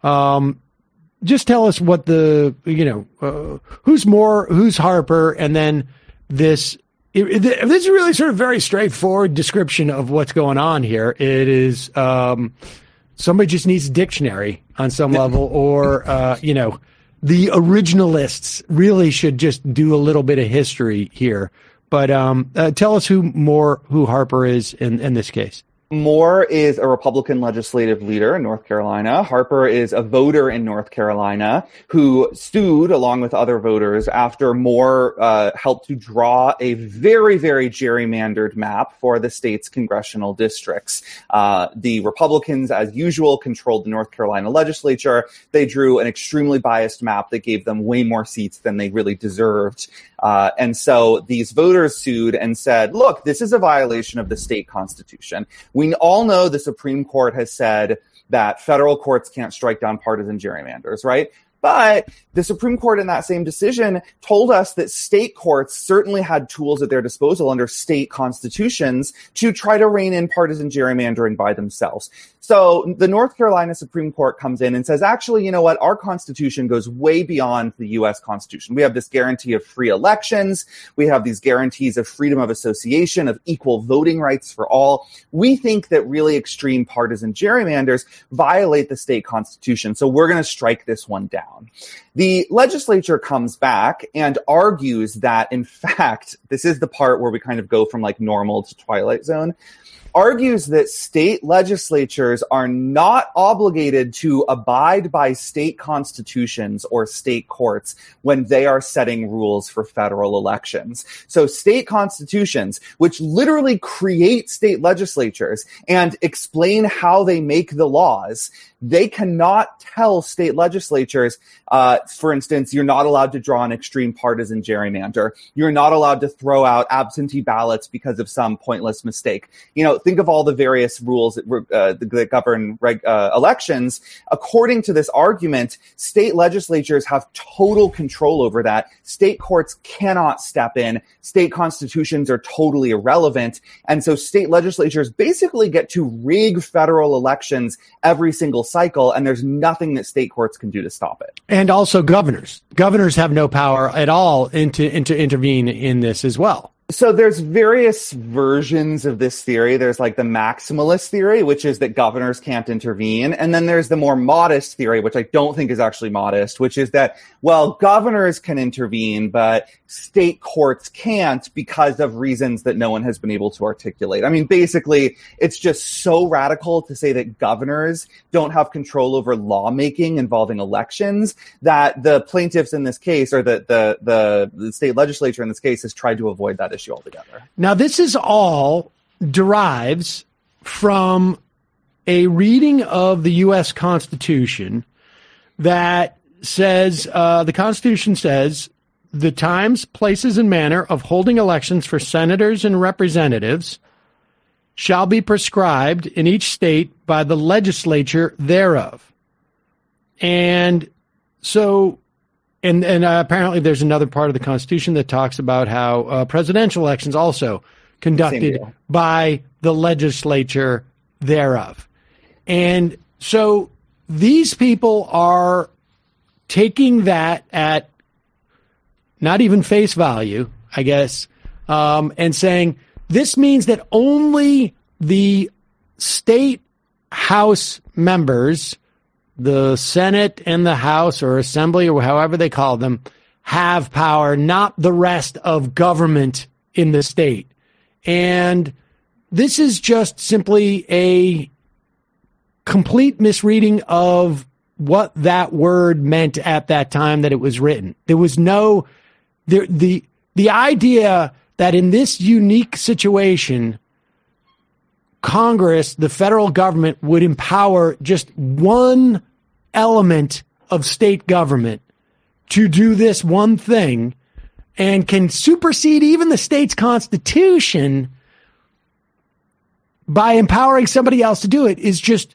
Um, just tell us what the, you know, uh, who's Moore, who's Harper, and then This it, it, this is really sort of very straightforward description of what's going on here. It is um, somebody just needs a dictionary on some level, or uh, you know, the originalists really should just do a little bit of history here. But um, uh, tell us who Moore, who Harper is in, in this case. Moore is a Republican legislative leader in North Carolina. Harper is a voter in North Carolina who sued along with other voters after Moore uh, helped to draw a very, very gerrymandered map for the state's congressional districts. Uh, the Republicans, as usual, controlled the North Carolina legislature. They drew an extremely biased map that gave them way more seats than they really deserved. Uh, and so these voters sued and said, look, this is a violation of the state constitution. We all know the Supreme Court has said that federal courts can't strike down partisan gerrymanders, right? But the Supreme Court in that same decision told us that state courts certainly had tools at their disposal under state constitutions to try to rein in partisan gerrymandering by themselves. So the North Carolina Supreme Court comes in and says, actually, you know what? Our Constitution goes way beyond the U S Constitution. We have this guarantee of free elections. We have these guarantees of freedom of association, of equal voting rights for all. We think that really extreme partisan gerrymanders violate the state constitution. So we're going to strike this one down. The legislature comes back and argues that, in fact, this is the part where we kind of go from like normal to Twilight Zone, argues that state legislatures are not obligated to abide by state constitutions or state courts when they are setting rules for federal elections. So state constitutions, which literally create state legislatures and explain how they make the laws, they cannot tell state legislatures, uh, for instance, you're not allowed to draw an extreme partisan gerrymander. You're not allowed to throw out absentee ballots because of some pointless mistake. You know, think of all the various rules that, uh, that govern reg- uh, elections. According to this argument, state legislatures have total control over that. State courts cannot step in. State constitutions are totally irrelevant. And so state legislatures basically get to rig federal elections every single cycle, and there's nothing that state courts can do to stop it. And also governors. Governors have no power at all into, into intervene in this as well. So there's various versions of this theory. There's like the maximalist theory, which is that governors can't intervene. And then there's the more modest theory, which I don't think is actually modest, which is that, well, governors can intervene, but state courts can't because of reasons that no one has been able to articulate. I mean, basically, it's just so radical to say that governors don't have control over lawmaking involving elections that the plaintiffs in this case, or the, the, the, the state legislature in this case, has tried to avoid that issue altogether. Now, this is all derives from a reading of the U S Constitution that says, uh, the Constitution says, the times, places, and manner of holding elections for senators and representatives shall be prescribed in each state by the legislature thereof. And so, and, and uh, apparently there's another part of the Constitution that talks about how uh, presidential elections also conducted by the legislature thereof. And so these people are taking that at not even face value, I guess, um, and saying this means that only the state House members, the Senate and the House or Assembly or however they call them, have power, not the rest of government in the state. And this is just simply a complete misreading of what that word meant at that time that it was written. There was no, the, the, the idea that in this unique situation, Congress, the federal government, would empower just one element of state government to do this one thing and can supersede even the state's constitution by empowering somebody else to do it is just,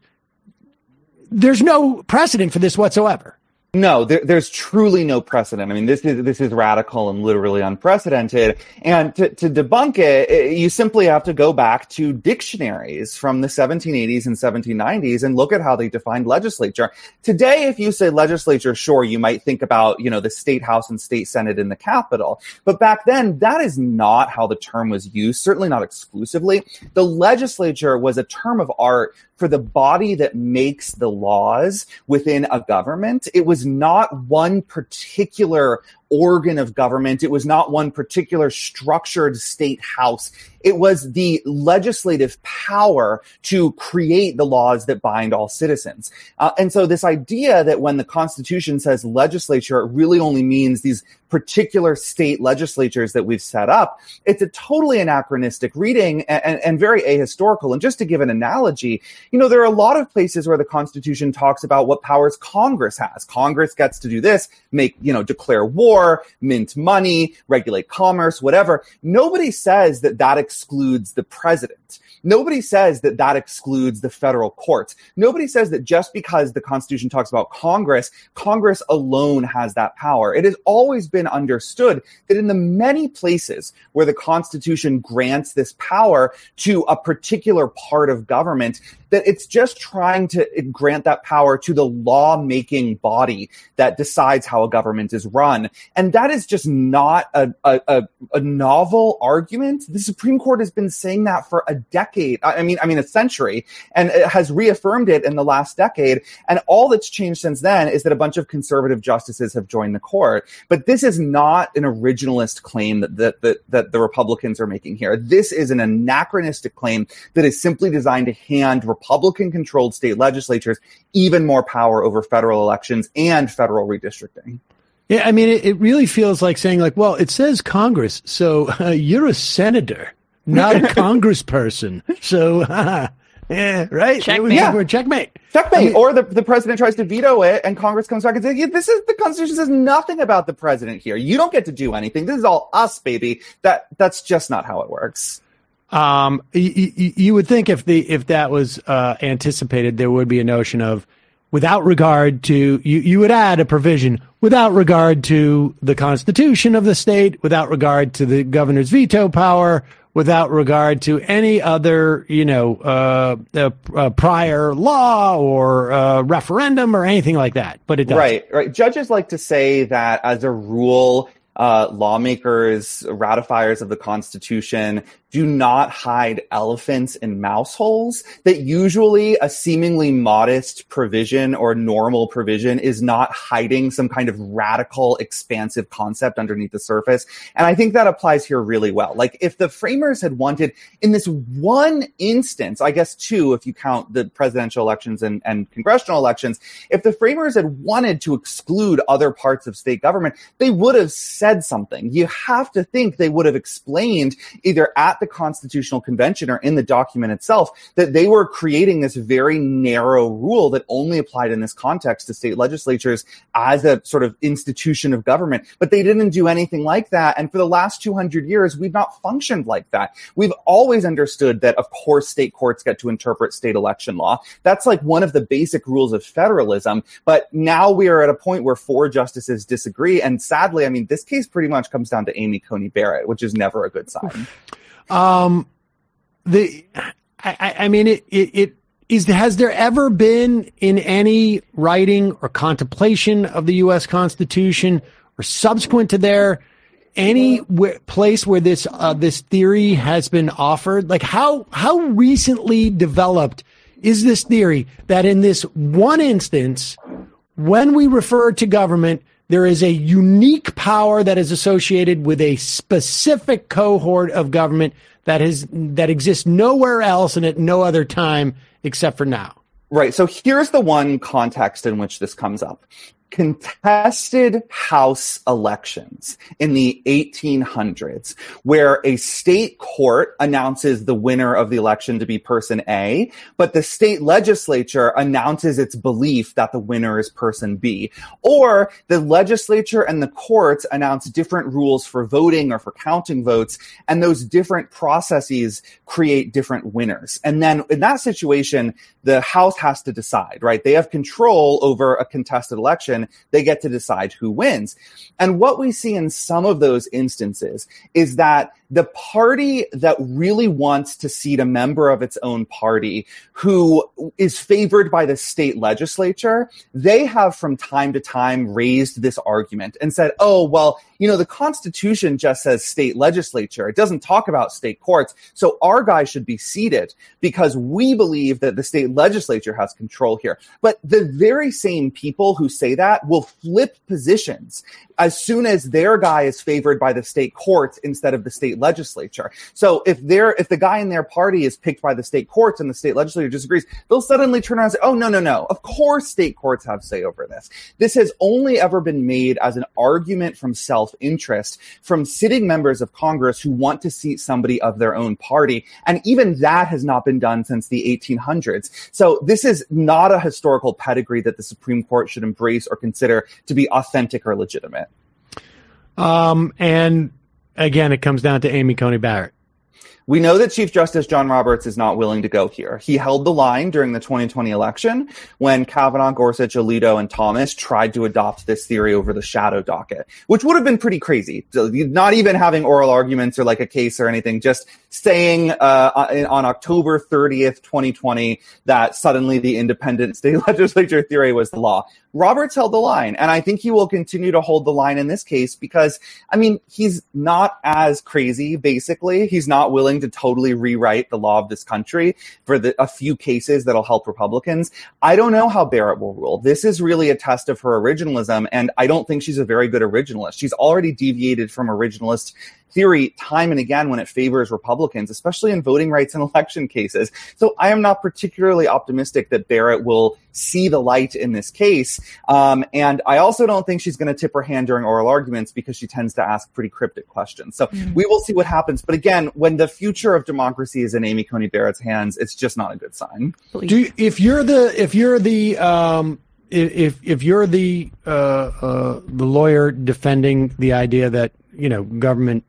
there's no precedent for this whatsoever. No, there, there's truly no precedent. I mean, this is this is radical and literally unprecedented. And to, to debunk it, it, you simply have to go back to dictionaries from the seventeen eighties and seventeen nineties and look at how they defined legislature. Today, if you say legislature, sure, you might think about, you know, the state house and state senate in the Capitol. But back then, that is not how the term was used, certainly not exclusively. The legislature was a term of art for the body that makes the laws within a government. It was not one particular organ of government. It was not one particular structured state house. It was the legislative power to create the laws that bind all citizens. Uh, and so this idea that when the Constitution says legislature, it really only means these particular state legislatures that we've set up, it's a totally anachronistic reading and, and, and very ahistorical. And just to give an analogy, you know, there are a lot of places where the Constitution talks about what powers Congress has. Congress gets to do this, make, you know, declare war, mint money, regulate commerce, whatever. Nobody says that that excludes the president. Nobody says that that excludes the federal courts. Nobody says that just because the Constitution talks about Congress, Congress alone has that power. It has always been understood that in the many places where the Constitution grants this power to a particular part of government, that it's just trying to grant that power to the law-making body that decides how a government is run. And that is just not a, a, a novel argument. The Supreme Court has been saying that for a decade. I mean, I mean, a century, and it has reaffirmed it in the last decade. And all that's changed since then is that a bunch of conservative justices have joined the court. But this is not an originalist claim that, that, that, that the Republicans are making here. This is an anachronistic claim that is simply designed to hand Republican-controlled state legislatures even more power over federal elections and federal redistricting. Yeah, I mean, it, it really feels like saying, like, well, it says Congress, so uh, you're a senator, not a congressperson. So, uh, yeah, right? Checkmate. Yeah. We're checkmate. Checkmate. I mean, or the, the president tries to veto it and Congress comes back and says, yeah, this is, the Constitution says nothing about the president here. You don't get to do anything. This is all us, baby. That That's just not how it works. Um, you, you would think if the if that was uh, anticipated, there would be a notion of, without regard to, you, you would add a provision, without regard to the Constitution of the state, without regard to the governor's veto power, without regard to any other, you know, uh, uh, uh, prior law or uh, referendum or anything like that. But it doesn't. Right, right. Judges like to say that as a rule, uh, lawmakers, ratifiers of the Constitution do not hide elephants in mouse holes, that usually a seemingly modest provision or normal provision is not hiding some kind of radical, expansive concept underneath the surface. And I think that applies here really well. Like, if the framers had wanted, in this one instance, I guess two, if you count the presidential elections and, and congressional elections, if the framers had wanted to exclude other parts of state government, they would have said something. You have to think they would have explained, either at the Constitutional Convention or in the document itself, that they were creating this very narrow rule that only applied in this context to state legislatures as a sort of institution of government. But they didn't do anything like that. And for the last two hundred years, we've not functioned like that. We've always understood that, of course, state courts get to interpret state election law. That's like one of the basic rules of federalism. But now we are at a point where four justices disagree. And sadly, I mean, this case pretty much comes down to Amy Coney Barrett, which is never a good sign. Um, the, I, I mean, it, it, it is, has there ever been in any writing or contemplation of the U S Constitution or subsequent to there any w- place where this uh, this theory has been offered? Like how how recently developed is this theory that in this one instance, when we refer to government, there is a unique power that is associated with a specific cohort of government that is that exists nowhere else and at no other time except for now? Right. So here's the one context in which this comes up. Contested House elections in the eighteen hundreds, where a state court announces the winner of the election to be person A, but the state legislature announces its belief that the winner is person B. Or the legislature and the courts announce different rules for voting or for counting votes, and those different processes create different winners. And then in that situation, the House has to decide, right? They have control over a contested election. They get to decide who wins. And what we see in some of those instances is that the party that really wants to seat a member of its own party who is favored by the state legislature, they have from time to time raised this argument and said, oh, well, you know, the Constitution just says state legislature. It doesn't talk about state courts. So our guy should be seated because we believe that the state legislature has control here. But the very same people who say that will flip positions as soon as their guy is favored by the state courts instead of the state legislature. So if they're, if the guy in their party is picked by the state courts and the state legislature disagrees, they'll suddenly turn around and say, oh, no, no, no. Of course state courts have say over this. This has only ever been made as an argument from self-interest from sitting members of Congress who want to seat somebody of their own party. And even that has not been done since the eighteen hundreds. So this is not a historical pedigree that the Supreme Court should embrace or consider to be authentic or legitimate. Um, and again, it comes down to Amy Coney Barrett. We know that Chief Justice John Roberts is not willing to go here. He held the line during the twenty twenty election when Kavanaugh, Gorsuch, Alito, and Thomas tried to adopt this theory over the shadow docket, which would have been pretty crazy. Not even having oral arguments or like a case or anything, just saying uh, on October thirtieth, twenty twenty, that suddenly the independent state legislature theory was the law. Roberts held the line, and I think he will continue to hold the line in this case because, I mean, he's not as crazy, basically. He's not willing to totally rewrite the law of this country for the, a few cases that'll help Republicans. I don't know how Barrett will rule. This is really a test of her originalism, and I don't think she's a very good originalist. She's already deviated from originalist theory time and again when it favors Republicans, especially in voting rights and election cases. So I am not particularly optimistic that Barrett will see the light in this case. Um, and I also don't think she's going to tip her hand during oral arguments because she tends to ask pretty cryptic questions. So mm-hmm. we will see what happens. But again, when the future of democracy is in Amy Coney Barrett's hands, it's just not a good sign. Do you, if you're the, if you're the, um, if, if you're the, uh, uh, the lawyer defending the idea that, you know, government,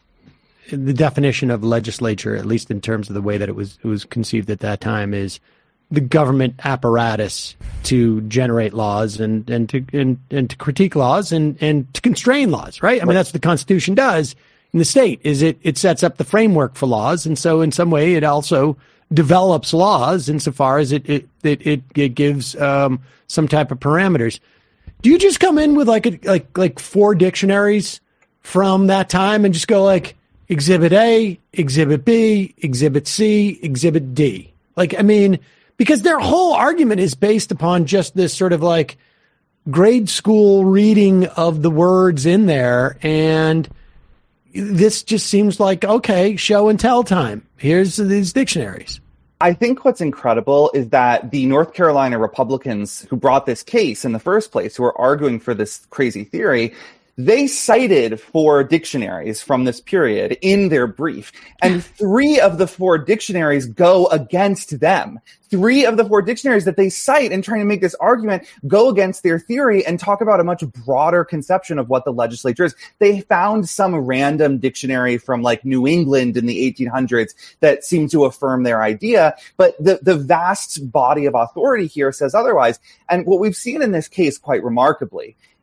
the definition of legislature, at least in terms of the way that it was it was conceived at that time, is the government apparatus to generate laws and and to and, and to critique laws and and to constrain laws, right? I mean, that's what the Constitution does in the state. Is it it sets up the framework for laws, and so in some way it also develops laws insofar as it it it, it, it gives um, some type of parameters. Do you just come in with like a, like like four dictionaries from that time and just go like Exhibit A, Exhibit B, Exhibit C, Exhibit D? Like, I mean, because their whole argument is based upon just this sort of like grade school reading of the words in there. And this just seems like, okay, show and tell time. Here's these dictionaries. I think what's incredible is that the North Carolina Republicans who brought this case in the first place, who are arguing for this crazy theory, they cited four dictionaries from this period in their brief, and three of the four dictionaries go against them. Three of the four dictionaries that they cite in trying to make this argument go against their theory and talk about a much broader conception of what the legislature is. They found some random dictionary from like New England in the eighteen hundreds that seemed to affirm their idea, but the, the vast body of authority here says otherwise. And what we've seen in this case quite remarkably,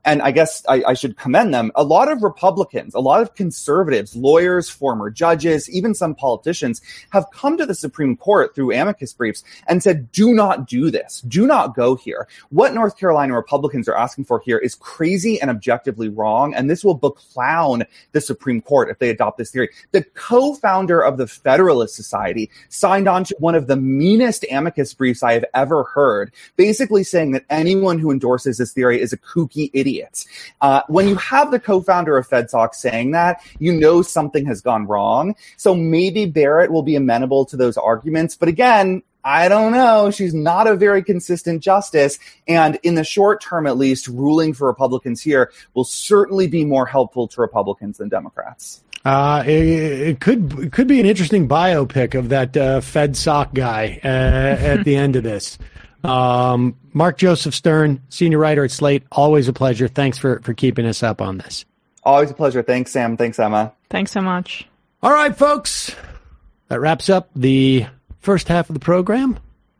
and I guess I, I should commend them, a lot of Republicans, a lot of conservatives, lawyers, former judges, even some politicians have come to the Supreme Court through amicus briefs and said, do not do this. Do not go here. What North Carolina Republicans are asking for here is crazy and objectively wrong, and this will beclown the Supreme Court if they adopt this theory. The co-founder of the Federalist Society signed on to one of the meanest amicus briefs I have ever heard, basically saying that anyone who endorses this theory is a kooky idiot. Uh, when you have the co-founder of FedSoc saying that, you know something has gone wrong. So maybe Barrett will be amenable to those arguments. But again, I don't know. She's not a very consistent justice. And in the short term, at least, ruling for Republicans here will certainly be more helpful to Republicans than Democrats. Uh, it, it could it could be an interesting biopic of that uh, FedSoc guy uh, at the end of this. Um, Mark Joseph Stern, senior writer at Slate, always a pleasure. Thanks for, for keeping us up on this. Always a pleasure. Thanks, Sam. Thanks, Emma. Thanks so much. All right, folks. That wraps up the first half of the program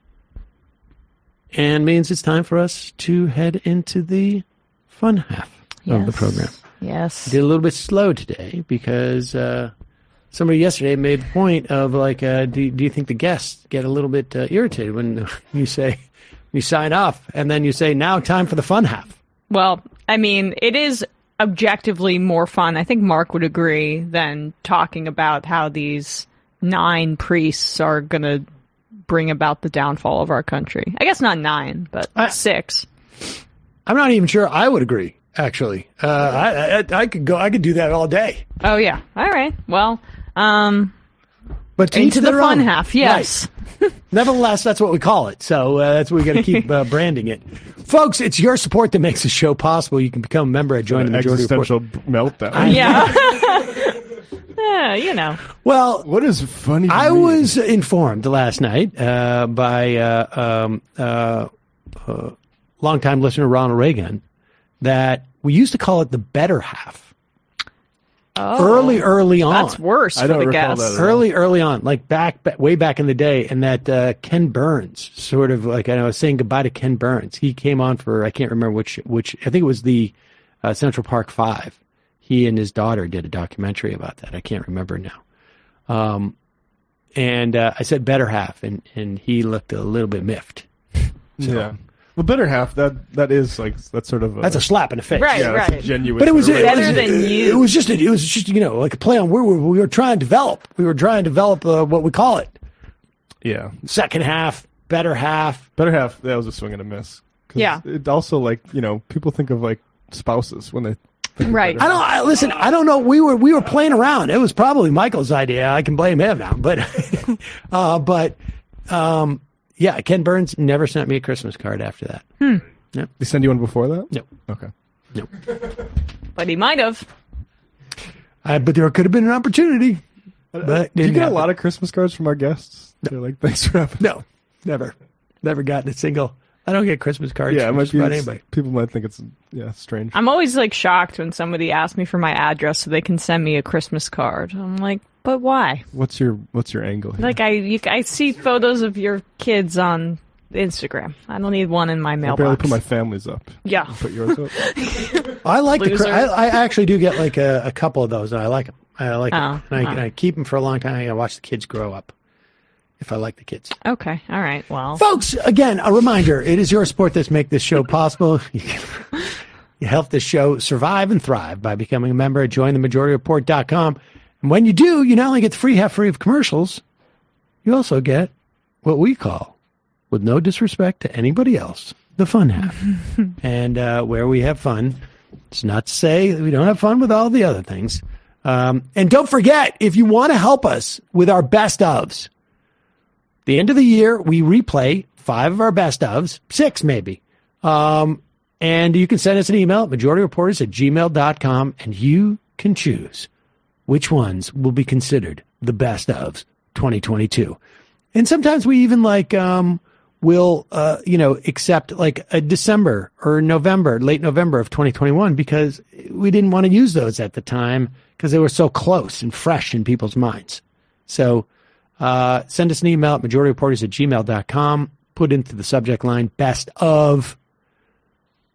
and means it's time for us to head into the fun half yes. of the program. Yes. Did a little bit slow today because uh, somebody yesterday made the point of like, uh, do, do you think the guests get a little bit uh, irritated when you say, you sign off and then you say, now time for the fun half? Well, I mean, it is objectively more fun, I think Mark would agree, than talking about how these nine priests are going to bring about the downfall of our country. I guess not nine, but I, six. I'm not even sure I would agree, actually. Uh, I, I, I could go, I could do that all day. Oh, yeah. All right. Well, um, but into the fun own. half, yes. Right. Nevertheless, that's what we call it. So uh, that's what we got to keep uh, branding it. Folks, it's your support that makes the show possible. You can become a member at Join the Majority Existential Report. meltdown. Yeah. Yeah, you know. Well, what is funny? I me? was informed last night uh, by uh, um, uh, uh, longtime listener Ronald Reagan that we used to call it the better half. Oh, early, early on. That's worse I for don't the recall guests. that at all. Early, early on, like back, back, way back in the day, and that uh, Ken Burns, sort of like I was saying goodbye to Ken Burns. He came on for I can't remember which, which I think it was the uh, Central Park Five. He and his daughter did a documentary about that. I can't remember now. Um, and uh, I said better half, and, and he looked a little bit miffed. So, yeah. Well, better half, that that is like, that's sort of a, that's a slap in the face. Right, yeah, right. That's a genuine. But it was, it Better was than it, you. It was just, a, it was just, you know, like a play on where we, we were trying to develop. We were trying to develop uh, what we call it. Yeah. Second half, better half. Better half, that was a swing and a miss. 'Cause Yeah. It also, like, you know, people think of, like, spouses when they think of Right. better I don't. half. I, listen, I don't know. We were we were playing around. It was probably Michael's idea. I can blame him now. But, uh, but, um, yeah, Ken Burns never sent me a Christmas card after that. Hmm. Yep. They send you one before that? No. Okay. No. But he might have. Uh, but there could have been an opportunity. But Do you didn't get happen. a lot of Christmas cards from our guests? No. They're like, thanks for having. No, never, never gotten a single. I don't get Christmas cards. Yeah, it from might just be, about anybody. people might think it's yeah strange. I'm always like shocked when somebody asks me for my address so they can send me a Christmas card. I'm like, but why? What's your What's your angle here? Like I, you, I see photos of your kids on Instagram. I don't need one in my I barely mailbox. put my families up. Yeah. Put yours up. I like the. Loser. Cri- I, I actually do get like a, a couple of those, and I like them. I like Oh, them. And I, oh. and I keep them for a long time. I watch the kids grow up. If I like the kids. Okay. All right. Well, Folks, again, a reminder, it is your support that's make this show possible. You, can, you help this show survive and thrive by becoming a member at join the majority report dot com. And when you do, you not only get the free half free of commercials, you also get what we call, with no disrespect to anybody else, the fun half. And uh, where we have fun, it's not to say that we don't have fun with all the other things. Um, and don't forget, if you want to help us with our best ofs, the end of the year, we replay five of our best ofs, six maybe. Um, and you can send us an email at majority reporters at gmail dot com, and you can choose which ones will be considered the best ofs twenty twenty-two. And sometimes we even like um, will, uh, you know, accept like a December or November, late November of twenty twenty-one, because we didn't want to use those at the time because they were so close and fresh in people's minds. So, Uh, send us an email at majority reporters at gmail dot com. Put into the subject line best of,